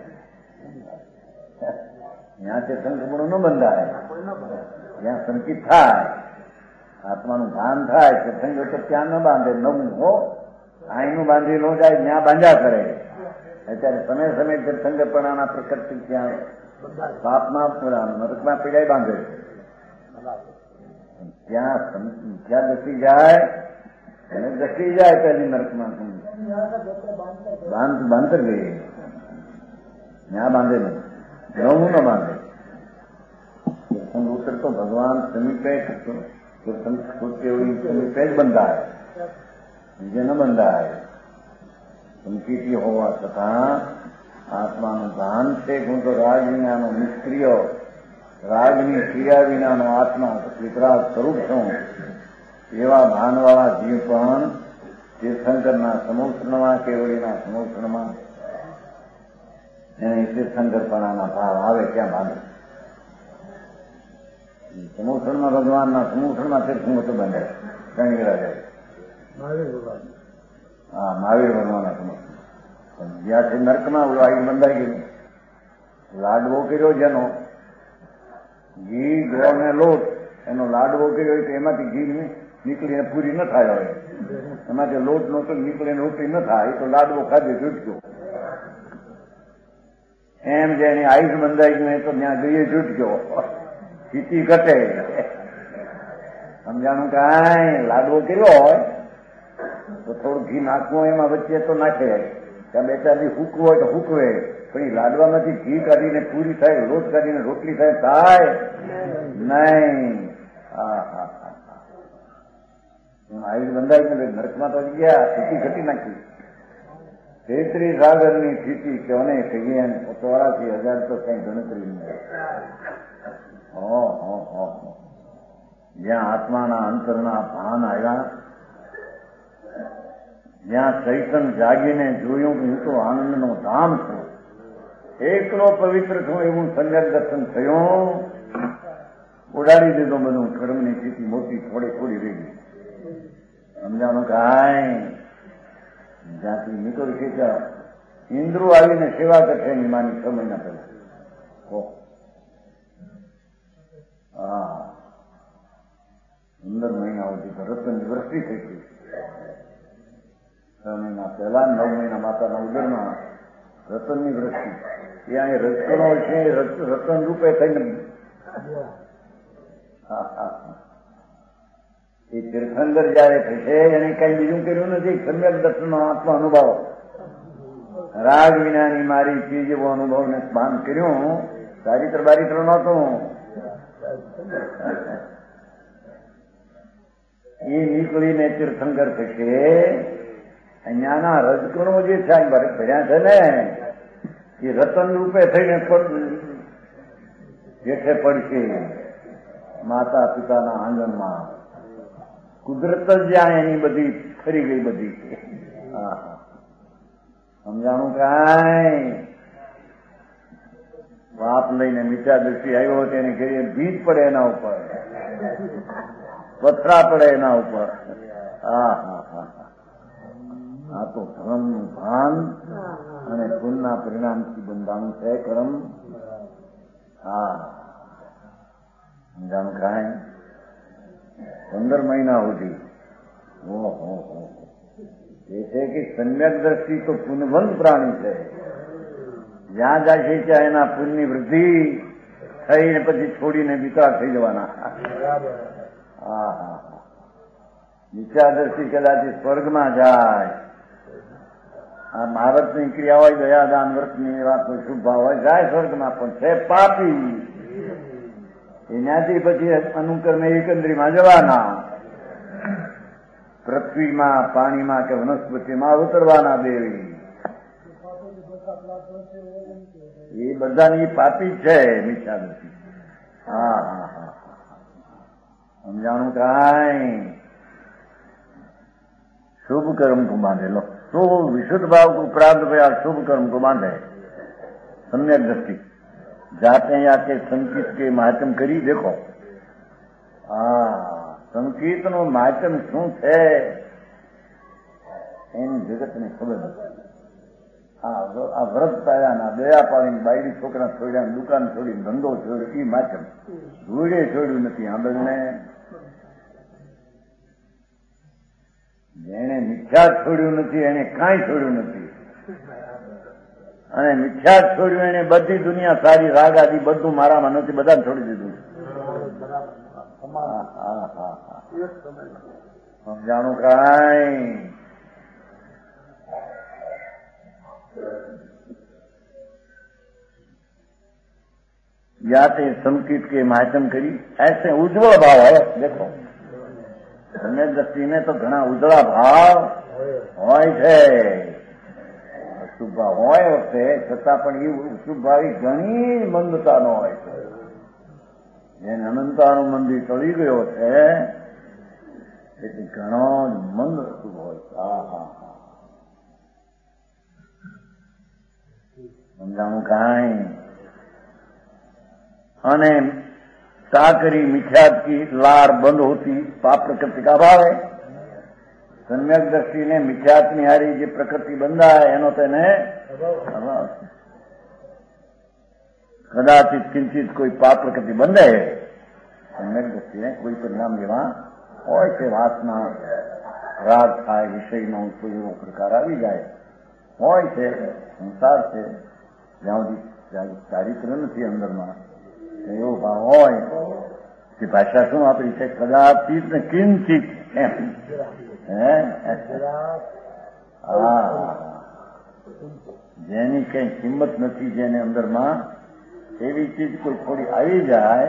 ત્યાં તીર્થંકર પણ ન બંધાય, જ્યાં સંકિત થાય આત્માનું ભાન થાય તીર્થંકર તો ત્યાં ન બાંધે, નવું હો અહીંનું બાંધી ન જાય, ત્યાં બાંધ્યા કરે. અત્યારે સમય સમય તીર્થંકરપણાના પ્રકૃતિ ત્યાં પાપમાં નરકમાં પીડાય બાંધે છે. ત્યાં ત્યાં દસી જાય અને દસી જાય પેલી નરકમાં બાંધ બાંધ ગઈ, ત્યાં બાંધે નહીં, નવું ન બાંધે. તીર્થંકર ઉત્તર તો ભગવાન સમીપે સમીપે જ બંધાય, બીજે ન બંધાય. સંકિતી હોવા છતાં આત્માનું ભાન છે. હું તો રાગ વિનાનો નિષ્ક્રિય, રાગની ક્રિયા વિનાનો આત્મા વિતરાગ સ્વરૂપ છું. એવા ભાનવાળા જીવ પણ તીર્થંકરના સમોષણમાં કેવડીના સમોષણમાં એને તીર્થંકરપણાના ભાવ આવે ત્યાં બાંધે. સમોષણમાં ભગવાનના સમોષણમાં તીર્થંકર તો બંધાય. શનિરાજા હા મહાવીર ભગવાનના સમોષણ. જ્યાંથી નર્કમાં વાયુ બંધાઈ ગયું, લાડવો કર્યો જેનો ઘી ગોળ ને લોટ એનો લાડવો કર્યો હોય તો એમાંથી ઘી નીકળીને પૂરી ન થાય. હવે એમાંથી લોટ નો તો નીકળીને રોટલી ન થાય, તો લાડવો ખાધે છૂટક્યો. એમ જેની આયુષ બંધાઈ ગયું તો ત્યાં ગઈએ છૂટક્યો, સ્થિતિ ઘટે. સમજાણું કાંઈ લાડવો કર્યો હોય તો થોડું ઘી નાખવું એમાં વચ્ચે તો નાખે, ત્યાં બે ચાર દી હૂકવું હોય તો હૂકવે, પણ એ લાડવામાંથી ઘી કાઢીને પૂરી થાય, લોટ કાઢીને રોટલી થાય થાય નહીં. હા હા હા આયુષ બંધાઈ ગયું, નરકમાં તો ગયા, સ્થિતિ ઘટી નાખી. તેત્રીસ સાગરની સ્થિતિ કોને કહીએ, ચોરાસી હજાર તો કઈ ગણતરી નહીં. જ્યાં આત્માના અંતરના ભાન આવ્યા, જ્યાં ચૈતન જાગીને જોયું કે હું તો આનંદનો ધામ છું, એકલો પવિત્ર છું એવું સમ્યક દર્શન થયું, ઉડાડી દીધો બધું. કર્મની સ્થિતિ મોટી થોડી થોડી રહી ગઈ. સમજાણું કાંઈ જ્યાંથી નીકળ્યું છે ત્યાં ઇન્દ્રો આવીને સેવા કરશે એની માની છ મહિના પહેલા. હા પંદર મહિના સુધી રતનની વૃષ્ટિ થઈ ગઈ. છ મહિના પહેલા નવ મહિના માતાના ઉદરમાં રતનની વૃષ્ટિ. ત્યાં એ રત્નો છે રતન રૂપે થઈને એ તીર્થંકર જયારે થશે એને કઈ બીજું કર્યું નથી. સમ્યક દર્શનનો આત્મ અનુભવ, રાગ વિનાની મારી ચીજ એવો અનુભવને સ્માન કર્યું. ચારિત્ર બારિત્ર નહોતું. એ નીકળીને તીર્થંકર થશે. અહીંયાના રજકણો જે છે ભર્યા છે ને એ રતન રૂપે થઈને જેઠે પડશે માતા પિતાના આંગણમાં. કુદરત જ જ્યાં એની બધી ખરી ગઈ બધી છે. હા સમજાણું કાંઈ બાપ લઈને મીઠા દ્રષ્ટિ આવ્યો તેને ઘરે ભીજ પડે એના ઉપર, પથરા પડે એના ઉપર. હા હા હા આ તો ધર્મનું ભાન અને પુણ્યના પરિણામથી બંધાણું છે કર્મ. હા સમજાણું કાંઈ પંદર મહિના સુધી ઓહો એ છે કે સમ્યક દ્રષ્ટિ તો પુનઃવંત પ્રાણી છે. જ્યાં જાય છે ત્યાં એના પુણ્યની વૃદ્ધિ થઈને પછી છોડીને વિતરાગ થઈ જવાના. હા હા નીચા દ્રષ્ટિ કદાચ સ્વર્ગમાં જાય. આ મહાવ્રતની ક્રિયા હોય, દયાદાન વ્રતની એવા કોઈ શુભ ભાવ હોય, જાય સ્વર્ગમાં, પણ છે પાપી. એનાથી પછી અનુકર્મ એકંદરીમાં જવાના, પૃથ્વીમાં પાણીમાં કે વનસ્પતિમાં ઉતરવાના. દેવી એ બધાની પાપી છે મિથ્યા દ્રષ્ટિ. હા હા હા સમજાણું કાંઈ शुभ कर्म को बांधे लो तो विशुद्ध भाव को प्राप्त हुआ शुभ कर्म को बांधे सम्यक दृष्टि जाते जाके संगीत के माध्यम करी देखो हाँ संगीत नो माध्यम शू है एनी जगत ने खबर नहीं आ व्रत पाया दया पाड़ी बायडी छोकरा छोड़ा दुकान छोड़ी धंधो छोड़ो ई माध्यम धूड़े छोड़ू नहीं आंबल ने જેણે મિથ્યા છોડ્યું નથી એને કાંઈ છોડ્યું નથી અને મિથ્યા છોડ્યું એને બધી દુનિયા સારી રાગ આદિ બધું મારામાં નથી બધા છોડી દીધું સમજાણું કાંઈ या ते संकीट के माध्यम करी ऐसे उज्जवल भाव है देखो सम्यक दृष्टि में तो घना उजड़ा भाव होय छे शुभ भाव होय वखते छतां पण ई शुभ भावी घणी मंदतानो होय छे जेने अनंताનું મંદિર ચડી ગયો છે એટલે ઘણો મંદ શુભ હોય છે હા હા હા સમજાણું કાંઈ અને साकरी मिथ्यात की लार बंद होती पाप प्रकृति का भाव है सम्यक दृष्टि ने मिथ्यात निहारी जो प्रकृति बंधा है एनो तेने कदाचित किंचित कोई पाप प्रकृति बंधे है सम्यक दृष्टि ने कोई परिणाम जेवा होय के वासना राग थाय विषय नो कोई एवो प्रकार आवी जाए होय छे संसार छे ज्यां સુધી ચારિત્ર નથી અંદરમાં એવો ભાવ હોય કે ભાષા શું આપણી છે કદાચિત ને કિંચિત એમ હે હા જેની કઈ કિંમત નથી જેને અંદરમાં એવી ચીજ કોઈ થોડી આવી જાય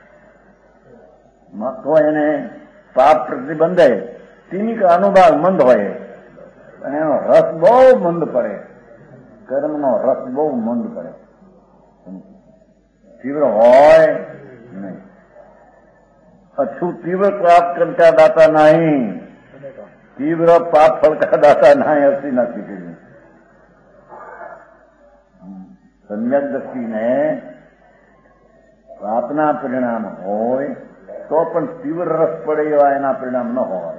તો એને પાપ પ્રતિબંધે તેની અનુભવ મંદ હોય અને એનો રસ બહુ મંદ પડે કર્મનો રસ બહુ મંદ પડે तीव्र होय नहीं अच्छू तीव्र प्राप्त करता दाता नहीं तीव्र पाप फल का दाता नहीं ऐसी नहीं करी सम्यक दृष्टि ने प्रार्थना परिणाम होय तो पण तीव्र रस पड़े एवा एना परिणाम न होय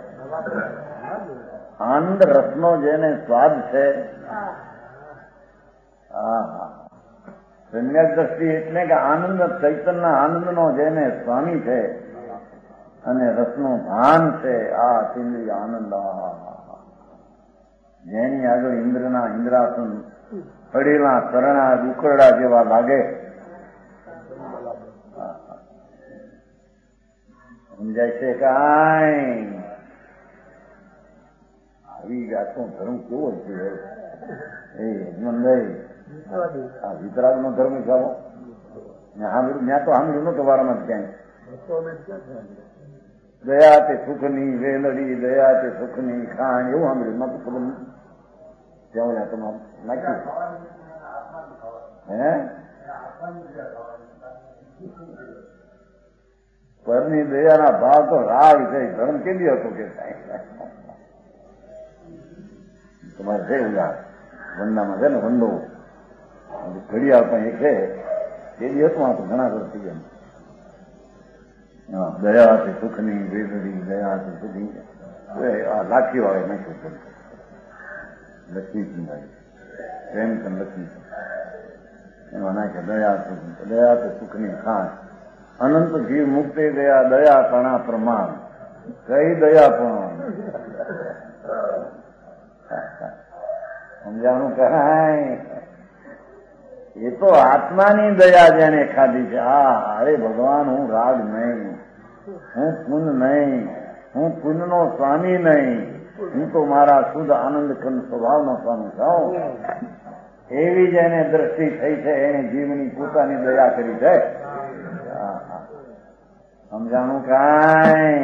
आनंद रसनो जेने स्वाद छे हा हा सम्यक दृष्टि એટલે કે આનંદ ચૈતન્ય આનંદનો જેને સ્વામી છે અને રસનું ભાન છે આ અતિન્દ્રિય આનંદ જેની આગળ ઇન્દ્રના ઇન્દ્રાસન પડેલા કરણા ઉકરડા જેવા લાગે સમજાય છે કાંઈ આવી જાતનો ધર્મ કેવો છે એ મંદઈ વિતરાગ નો ધર્મ સારો મેં તો સાંભળ્યું નતો વારામાં ક્યાંય દયા તે સુખની વેલડી દયા તે સુખની ખાણ એવું સાંભળ્યું મારે ખબર નથી ત્યાં તમારે નાખ્યું હે પરની દયાના ભાવ તો રાગ છે ધર્મ કેવી હતો કે તમારે છે ઉદાહરણ વંદામાં છે ને વંદો ઘડિયાળ પણ એક છે એ દિવસમાં તો ઘણા વર્ષ થઈ ગયા દયા છે સુખની વેદરી દયા છે સુખની આ લાઠી વાળે નાખ્યું લક્ષ્મી ચિંતાઈ પ્રેમ છે લક્ષ્મી એમાં નાખે દયા દયા છે સુખની ખાસ અનંત જીવ મુક્તિ દયા દયા કણા પ્રમાણ કઈ દયા પણ સમજાણું કહાય એ તો આત્માની દયા જેને ખાધી છે આ અરે ભગવાન હું રાગ નહીં હું પુન નહીં હું પુનનો સ્વામી નહીં હું તો મારા શુદ્ધ આનંદ કંદ સ્વભાવનો સ્વામી છું એવી જેને દ્રષ્ટિ થઈ છે એને જીવની પોતાની દયા કરી છે સમજાણું કાંઈ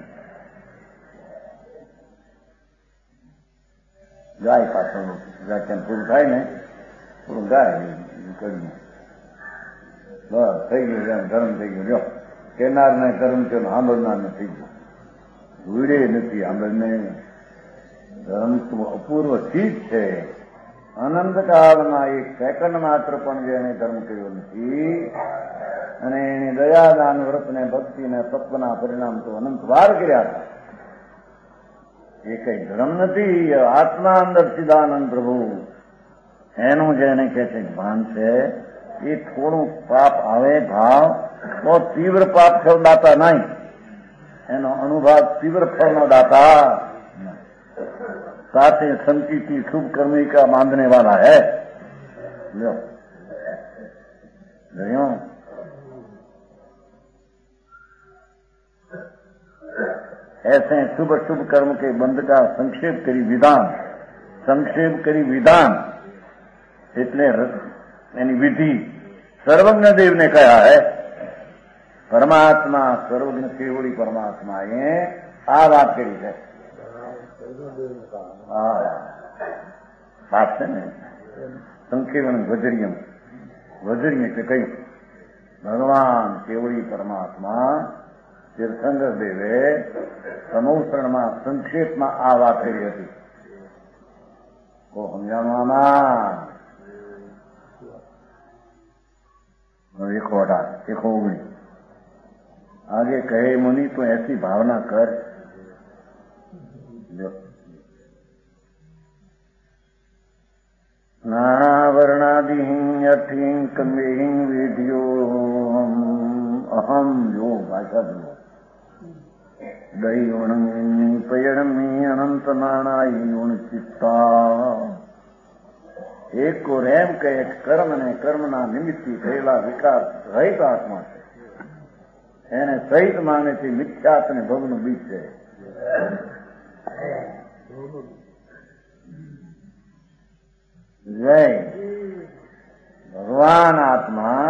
ગાય પાછળનું વ્યાખ્યાન પૂરું થાય ને પૂરું ગાય કરી બસ થઈ ગયું એમ ધર્મ થઈ ગયું જો કેનાર ને ધર્મ છે સાંભળનાર ને થઈ ગયું ભૂડે નથી સાંભળને ધર્મ તો અપૂર્વ ચીજ છે. અનંતકાળમાં એક સેકન્ડ માત્ર પણ જેને ધર્મ કર્યો નથી અને એને દયાદાન વ્રતને ભક્તિને તત્વના પરિણામ તો અનંત વાર કર્યા હતા. એ કઈ ધર્મ નથી. આત્મા અંદર ચિદાનંદ પ્રભુ એનું જેને કે છે ભાન છે. એ થોડું પાપ આવે ભાવ તો તીવ્ર પાપ ફળ દાતા નહીં. એનો અનુભાવ તીવ્ર ફળનો દાતા સાથે સંચિતિ શુભ कर्मी का बांधने वाला है. लो गयो ऐसे शुभ शुभ कर्म के बंध का संक्षेप करी विधान संक्षेप करी विधान એટલે એની વિધિ સર્વજ્ઞ દેવને કહ્યા હે. પરમાત્મા સર્વજ્ઞ કેવળી પરમાત્માએ આ વાત કરી છે. હા વાત છે ને સંકેવન વજરિયમ વજરિય એટલે કહ્યું ભગવાન કેવળી પરમાત્મા તીર્થંકર દેવે સમૌસરણમાં સંક્ષેપમાં આ વાત કરી હતી. તો સમજાવવામાં એકસો અઢાર એકસો ઓગણીસ आगे कहे मुनि तो ऐसी भावना कर नानावर्णादिहिं अठिं कमेहिं वीडियो अहम जो भाषा जो दैवणं पयणमी अनंत नानाई गुण चित्ता एक को रेम કહે કર્મ ને કર્મના નિમિત્તથી થયેલા વિકાર રહિત આત્મા છે. એને સહિત માને છે મિથ્યાત અને ભવનું બીજ છે. જય ભગવાન આત્મા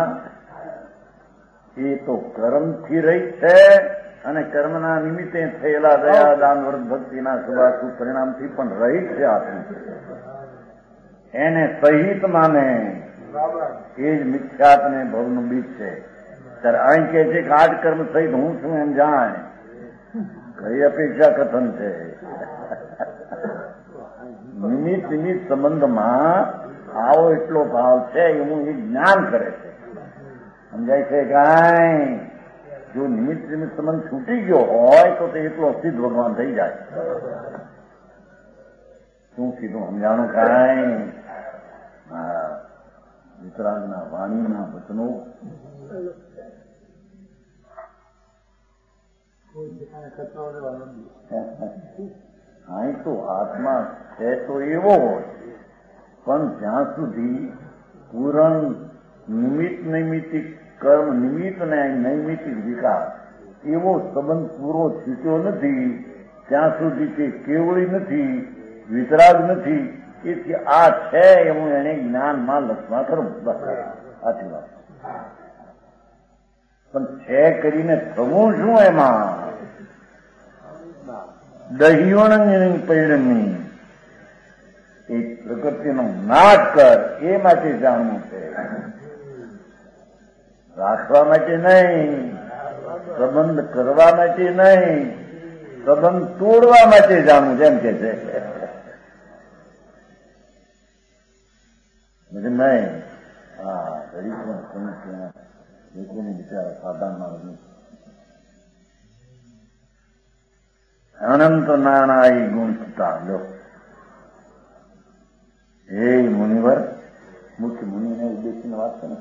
એ તો કર્મથી રહી છે અને કર્મના નિમિત્તે થયેલા દયા દાન વ્રત ભક્તિના શુભાશુભ પરિણામથી પણ રહિત છે આત્મા. એને સહિત માને એ જ મિથ્યાત ને ભવનું બીજ છે. ત્યારે અહીં કે છે કે આજ કર્મ સહિત હું છું એમ જાણે કઈ અપેક્ષા કથન છે. નિમિત્ત નિમિત્ત સંબંધમાં આવો એટલો ભાવ છે એવું એ જ્ઞાન કરે છે. સમજાય છે કાંઈ? જો નિમિત્ત નિમિત્ત સંબંધ છૂટી ગયો હોય તો તે એટલો સિદ્ધ ભગવાન થઈ જાય. શું કીધું સમજાણું કાંઈ? હા વિતરાગના વાણીના વચનો અહીં તો આત્મા છે તો એવો હોય પણ જ્યાં સુધી પૂરણ નિમિત્ત નૈમિતિક કર્મ નિમિત્ત ને નૈમિતિક વિકાસ એવો સંબંધ પૂરો છૂટ્યો નથી ત્યાં સુધી તે કેવળી નથી, વિતરાગ નથી. એથી આ છે એવું એને જ્ઞાનમાં લક્ષમાં કરવું. બસ સાચી વાત. પણ છે કરીને થવું શું એમાં? દહિયોણની પૈડની એ પ્રકૃતિનો નાશ કર એ માટે જાણવું છે, રાખવા માટે નહીં, સંબંધ કરવા માટે નહીં, સંબંધ તોડવા માટે જાણવું. જેમ કે છે નહીં હા ગરીબ સમસ્યા લોકોને બિચારા સાધારણ અનંત નાનાઈ ગુણ થતા લો. हे मुनिवर, मुख्य मुनि ने उद्देश्य में बात करें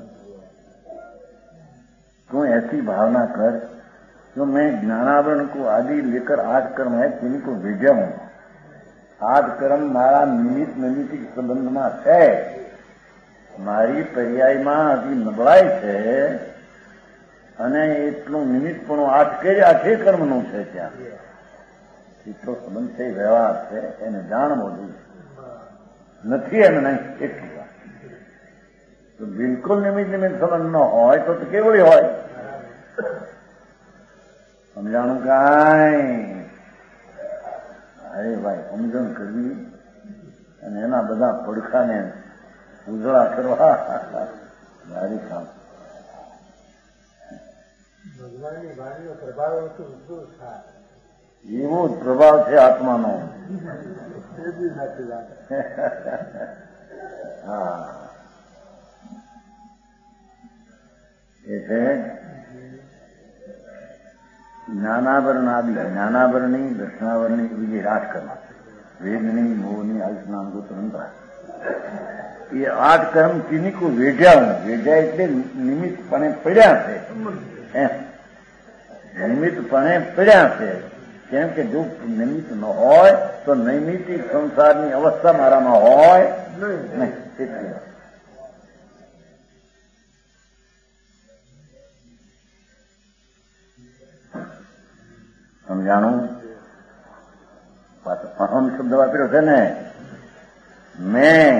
तो ऐसी भावना कर जो मैं ज्ञानावरण को आदि लेकर आठ कर्म है तिन्हीं को भेजा हूं. आठ कर्म मारा निमित्त नैमितिक संबंधમાં છે. મારી પર્યાયમાં હજી નબળાઈ છે અને એટલું નિમિત્તપણું આઠ કે આઠે કર્મનું છે. ત્યાં એટલો સંબંધ છે, વ્યવહાર છે, એને જાણવો જોઈએ. નથી એમ નહીં એટલી વાત. તો બિલકુલ નિમિત્ત નિમિત્ત સંબંધ ન હોય તો કેવડી હોય? સમજાણું કાંઈ? અરે ભાઈ સમજણ કરવી અને એના બધા પડખાને ઉજળા કરવા મારી કામ. ભગવાનની વાણીનો પ્રભાવ ઉજળું થાય એવો જ પ્રભાવ છે આત્માનો. હા એટલે જ્ઞાનાવરણ આદિ જ્ઞાનાવરણી દર્શનાવરણી બીજી રાજ કર્મ વેદની મોહની આયુષ્નામ ગોત્રંતરા એ આઠ કર્મ ચીનીકું વેઢ્યા વેઢ્યા એટલે નિમિત્તપણે પડ્યા છે. નિમિત્તપણે પડ્યા છે. કેમ કે જો નિમિત્ત ન હોય તો નૈમિતિક સંસારની અવસ્થા મારામાં હોય નહીં. એટલે સમજાણું. અહમ શબ્દ વાપર્યો છે ને. મેં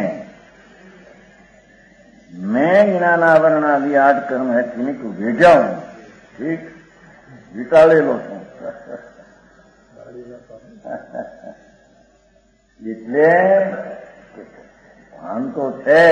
મેં જ્ઞાનાવરણાદિ આઠ કર્મ હેઠી તું વેજાઉં ઠીક વિટાળેલો છું. એટલે ભાન તો છે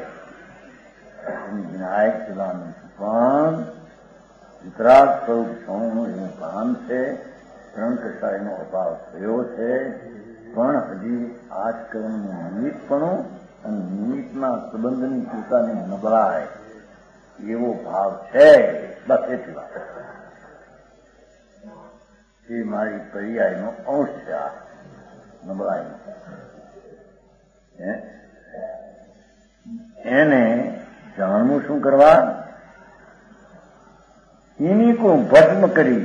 વિનાયક ચલાનું પણ વિતરાગ સ્વરૂપ છું એનું ભાન છે. ત્રણ કશા એનો અભાવ થયો છે. પણ હજી આઠ કર્મનું નિમિત્તપણું અને નિમિત્તના સંબંધની પોતાની નબળાય એવો ભાવ છે. બસ એટલી વાત. એ મારી પર્યાયનો અંશ છે. આ નબળાઈનો એને જાણવું શું કરવા? એની કો ભસ્મ કરી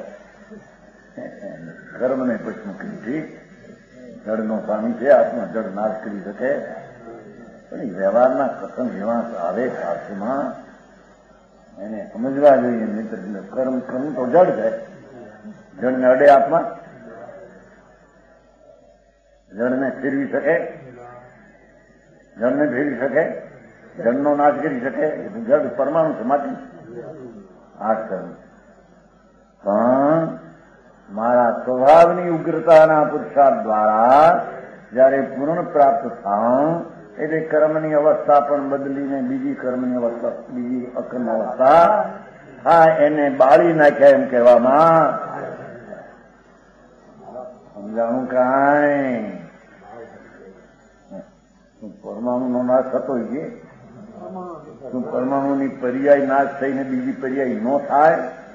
કર્મને ભસ્મ કરી. ઠીક જળનો સ્વામી છે. આત્મા જળ નાશ કરી શકે પણ વ્યવહારના કથન જેવા આવે શાસ્ત્રમાં એને સમજવા જોઈએ. મિત્ર કર્મ કર્મ તો જળ છે. જળને અડે આત્મા? જળને ફેરવી શકે? જળને ફેરવી શકે? જળનો નાશ કરી શકે? જળ પરમાણુ છે માટી. આ કર્મ પણ મારા સ્વભાવની ઉગ્રતાના પુરુષાર્થ દ્વારા જયારે પૂર્ણ પ્રાપ્ત થાઉં એટલે કર્મની અવસ્થા પણ બદલીને બીજી કર્મની અવસ્થા બીજી અકર્મ અવસ્થા હા એને બાળી નાખ્યા એમ કહેવામાં સમજાણું. કાંઈ શું પરમાણુનો નાશ થતો છે? શું પરમાણુની પર્યાય નાશ થઈને બીજી પર્યાય ન થાય?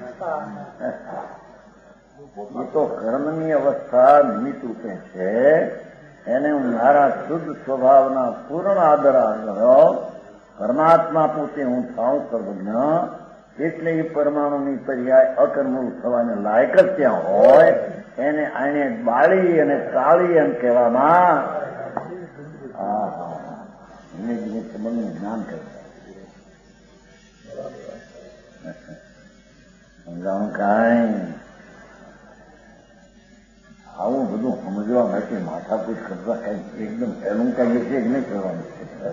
એ તો કર્મની અવસ્થા નિમિત્ત રૂપે છે. એને હું મારા શુદ્ધ સ્વભાવના પૂર્ણ આદર આગ્રહ પરમાત્મા પોતે હું થાઉં સર્વજ્ઞ એટલે એ પરમાણુની પર્યાય અકર્મરૂપ થવાને લાયક જ ત્યાં હોય એને આને બાળી અને ચાળી એમ કહેવામાં હા હા એને બીજે સંબંધનું જ્ઞાન કરવું. સમજાવું કાંઈ આવું બધું સમજવા માટે માથાકૂટ કરતા કઈ એકદમ પહેલું કહીએ છીએ કે નહીં કરવાનું?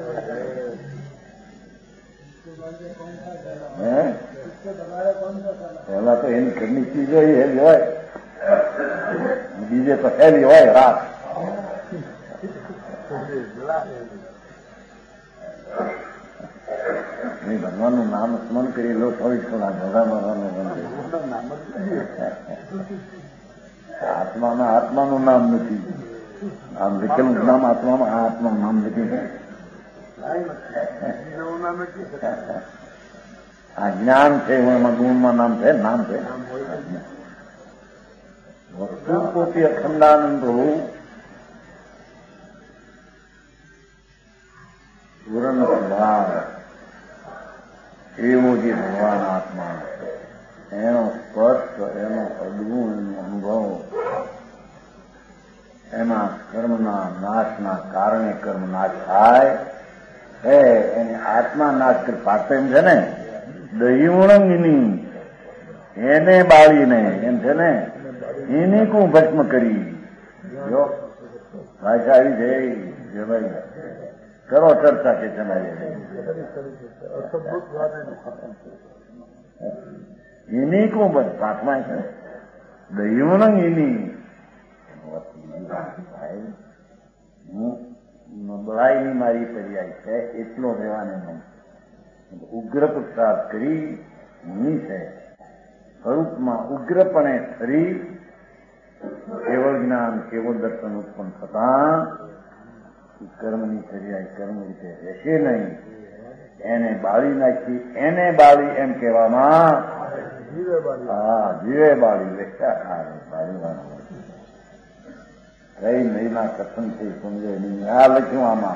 હે પહેલા તો એની ઘરની ચીજો હેલી હોય બીજે તો હેલી હોય રાત. ભગવાનનું નામ સ્મરણ કરી લો ચોવીસ કલાક ભગવાન આત્માના આત્માનું નામ નથી. આમ લીખેલું નામ આત્મામાં આ આત્માનું નામ નથી. આ જ્ઞાન છે એમાં ગુણમાં નામ છે નામ છે. વસ્તુ પોતે અખંડાનંદ હોવું પૂર્ણ સ્વભાવ એવો જે ભગવાન આત્મા એનો સ્પર્શ એનો અદભુત એનો અનુભવ એમાં કર્મના નાશના કારણે કર્મ નાશ થાય હે એને આત્મા નાશ કરી પાત્ર એમ છે ને દહીવણંગની એને બાળીને એમ છે ને એની કું ભસ્મ કરી. જો ભાષા આવી છે ભાઈ કરો ચર્ચા કે છે એની કું બસ પાઠમાં છે દહીવણંગ એની નબળાઈની મારી પર્યાય છે એટલો રહેવાને નહીં. ઉગ્ર પુરુષાર્થ કરી ની છે સ્વરૂપમાં ઉગ્રપણે ફરી કેવળ જ્ઞાન કેવળ દર્શન ઉત્પન્ન થતા કર્મની ક્રિયા કર્મ રીતે રહેશે નહીં. એને બાળી નાખી એને બાળી એમ કહેવામાં હા જીવે બાળી બાળી કઈ મહિના કથનથી સમજે નહીં. આ લખ્યું આમાં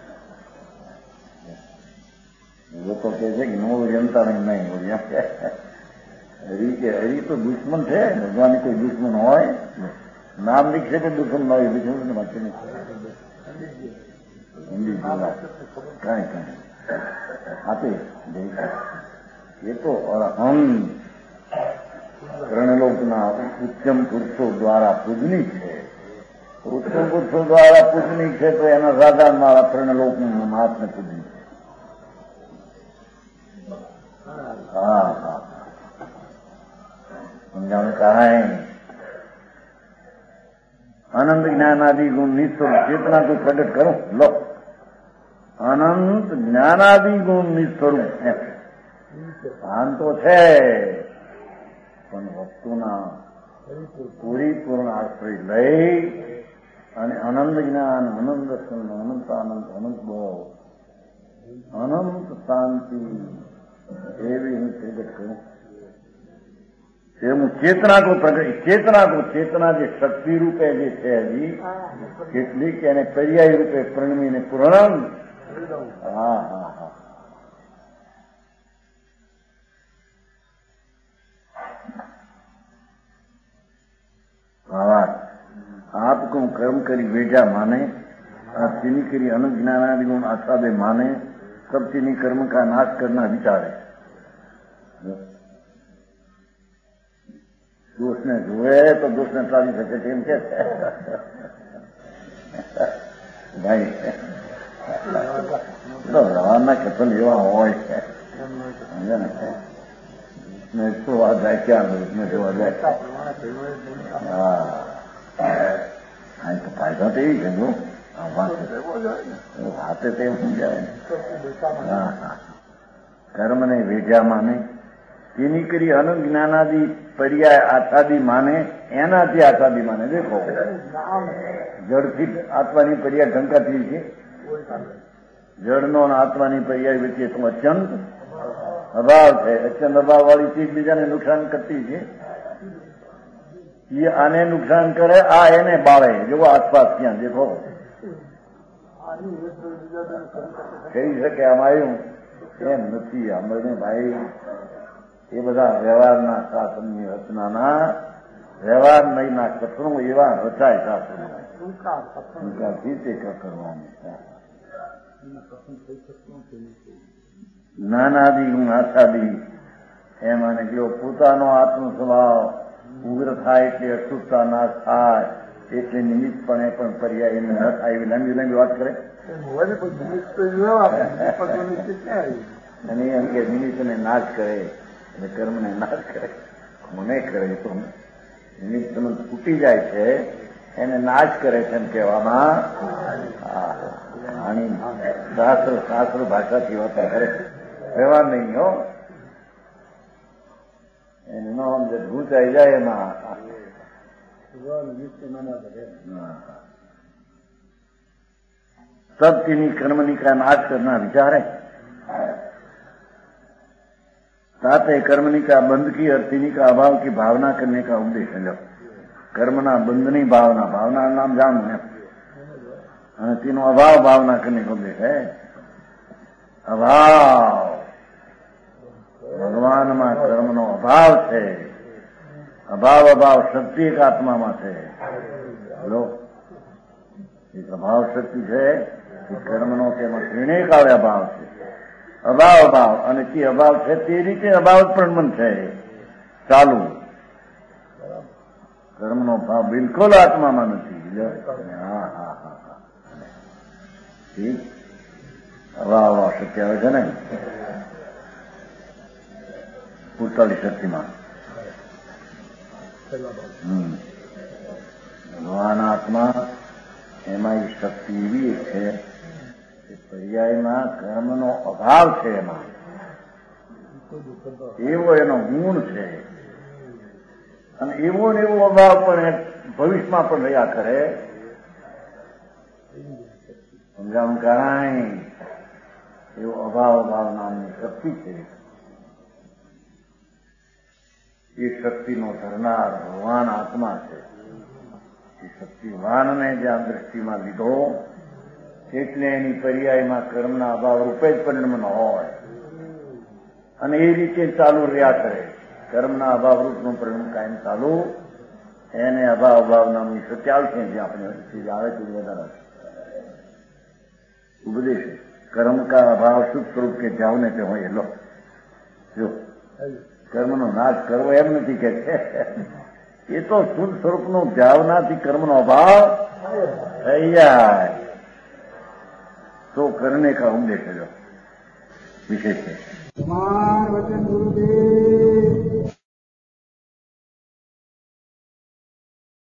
લોકો કે છે કે નવું જનતા નહીં હરી કે હરી તો દુશ્મન છે. ભગવાન કોઈ દુશ્મન હોય નામ લીખશે તો દુશ્મન હોય દુશ્મન વાંચી નહીં હિન્દી કઈ કઈ આપે એ તો અરહમ કર્ણલોકના ઉત્તમ પુરુષો દ્વારા પૂજનીક છે. ઉત્તમ પુરુષો દ્વારા પૂજનીક છે તો એના સાધારણ મારા કર્ણલોકનું મહાત્મ્ય પૂજનીક છે. હા હા સમજાણ કહાય આનંદ જ્ઞાનાદि ગુણ નિસ્વરૂપ ચેતના તો પ્રગટ કરો લો. અનંત જ્ઞાનાદિ ગુણ નિસ્વરૂપ ભાન તો છે પણ વસ્તુના પૂરીપૂર્ણ આશ્રય લઈ અને અનંત જ્ઞાન અનંત દર્શન અનંત આનંદ અનંત ભાવ અનંત શાંતિ એવી હું પ્રગટ કરું. હું ચેતના કો પ્રગટ ચેતના કો ચેતના જે શક્તિ રૂપે જે છે હજી કેટલીક એને પર્યાય રૂપે પ્રણમીને પૂર્ણ હા હા હા आपको कर्म करी वेजा माने तिनी करी अनंत ज्ञानादि गुण आसादे माने सब तिनी कर्म का नाश करना विचारे. दोष ने જોવે તો દોષ ને ટાળી શકે તેમ કે ભાઈ તો રવાના કથન એવા હોય છે ને જોવા જાય ક્યાં ને જોવા જાય હા અહીં તો ફાયદા તો એવી છે જો હાથે તે સમજાય હા હા કર્મને વેઢ્યા માને તેની કરી અનંત જ્ઞાનાદિ પર્યાય આસાદી માને એનાથી આસાદી માને. દેખો જળથી આત્માની પર્યાય ઢંકાતી છે. જળનો આત્માની પર્યાય વચ્ચે તો અત્યંત અભાવ છે. અત્યંત અભાવ વાળી ચીજ બીજાને નુકસાન કરતી છે. એ આને નુકસાન કરે આ એને બાળે. જો આસપાસ ક્યાં દેખો કહી શકે આમ આવ્યું એમ નથી. આંબળને ભાઈ એ બધા વ્યવહારના શાસનની રચનાના વ્યવહાર નહીંના કથનો એવા રચાય શાસન ટૂંકાથી તે કરવાનું. જ્ઞાનાદિ ગુણ આસાદી એમાં જો પોતાનો આત્મ સ્વભાવ ઉગ્ર થાય એટલે અશુદ્ધતા નાશ થાય એટલે નિમિત્તપણે પણ પર્યાય એને ન થાય એવી લાંબી લાંબી વાત કરે અને એમ કે નિમિત્તને નાશ કરે અને કર્મને નાશ કરે. મને કરે તો નિમિત્ત તૂટી જાય છે એને નાશ કરે છે એમ કહેવામાં આની શાસ્ત્ર શાસ્ત્ર ભાષાથી વાત કરે વ્યવહાર નહીં હો. એનો ભૂચાઈ જાય એમાં सब तिनी कर्मनी का नाश करना विचार है. साथ है कर्मनी का बंध की और तिनी का अभाव की भावना करने का उपदेश है. जब कर्मना बंधनी भावना भावना नाम जान है तीनों अभाव भावना करने का उपदेश है. अभाव भगवान में कर्म नो अभाव है. अभाव अभाव शक्ति एक आत्मा में है. लो एक अभाव शक्ति है कर्म नो તેમાં ત્રણેય કાળે અભાવ છે. અભાવ અભાવ અને તે અભાવ છે તે રીતે અભાવ પણ છે ચાલુ. કર્મનો ભાવ બિલકુલ આત્મામાં નથી. હા હા હા હા ઠીક. અભાવ અભાવ શક્તિ આવે છે ને પૂરતાલી શક્તિમાં ભગવાન આત્મા એમાં એ શક્તિ એવી છે કે પર્યાયમાં કર્મનો અભાવ છે. એમાં એવો એનો ગુણ છે અને એવો ને એવો અભાવ પણ ભવિષ્યમાં પણ રહ્યા કરે. સમજાણું કરાય એવો અભાવ ભાવ નામની શક્તિ છે. એ શક્તિનો ધરનાર ભગવાન આત્મા છે. એ શક્તિવાનને જ્યાં દ્રષ્ટિમાં લીધો એટલે એની પર્યાયમાં કર્મના અભાવ રૂપે જ પરિણમન હોય અને એ રીતે ચાલુ રહ્યા કરે. કર્મના અભાવ રૂપનું પરિણામ કાયમ ચાલુ, એને અભાવ અભાવ નામની સત્ય આવશે. જે આપણે ચીજ આવે છે વધારે ઉપદેશ કર્મ કા અભાવ શુદ્ધ સ્વરૂપ કે જાઓ ને તે હોય. લો જો કર્મનો નાશ કરવો એમ નથી કે છે, એ તો શુદ્ધ સ્વરૂપનો ભાવનાથી કર્મનો અભાવ થઈ જાય તો કરને કા ઉપદેશ જો વિશેષ છે. વચન ગુરુદેવ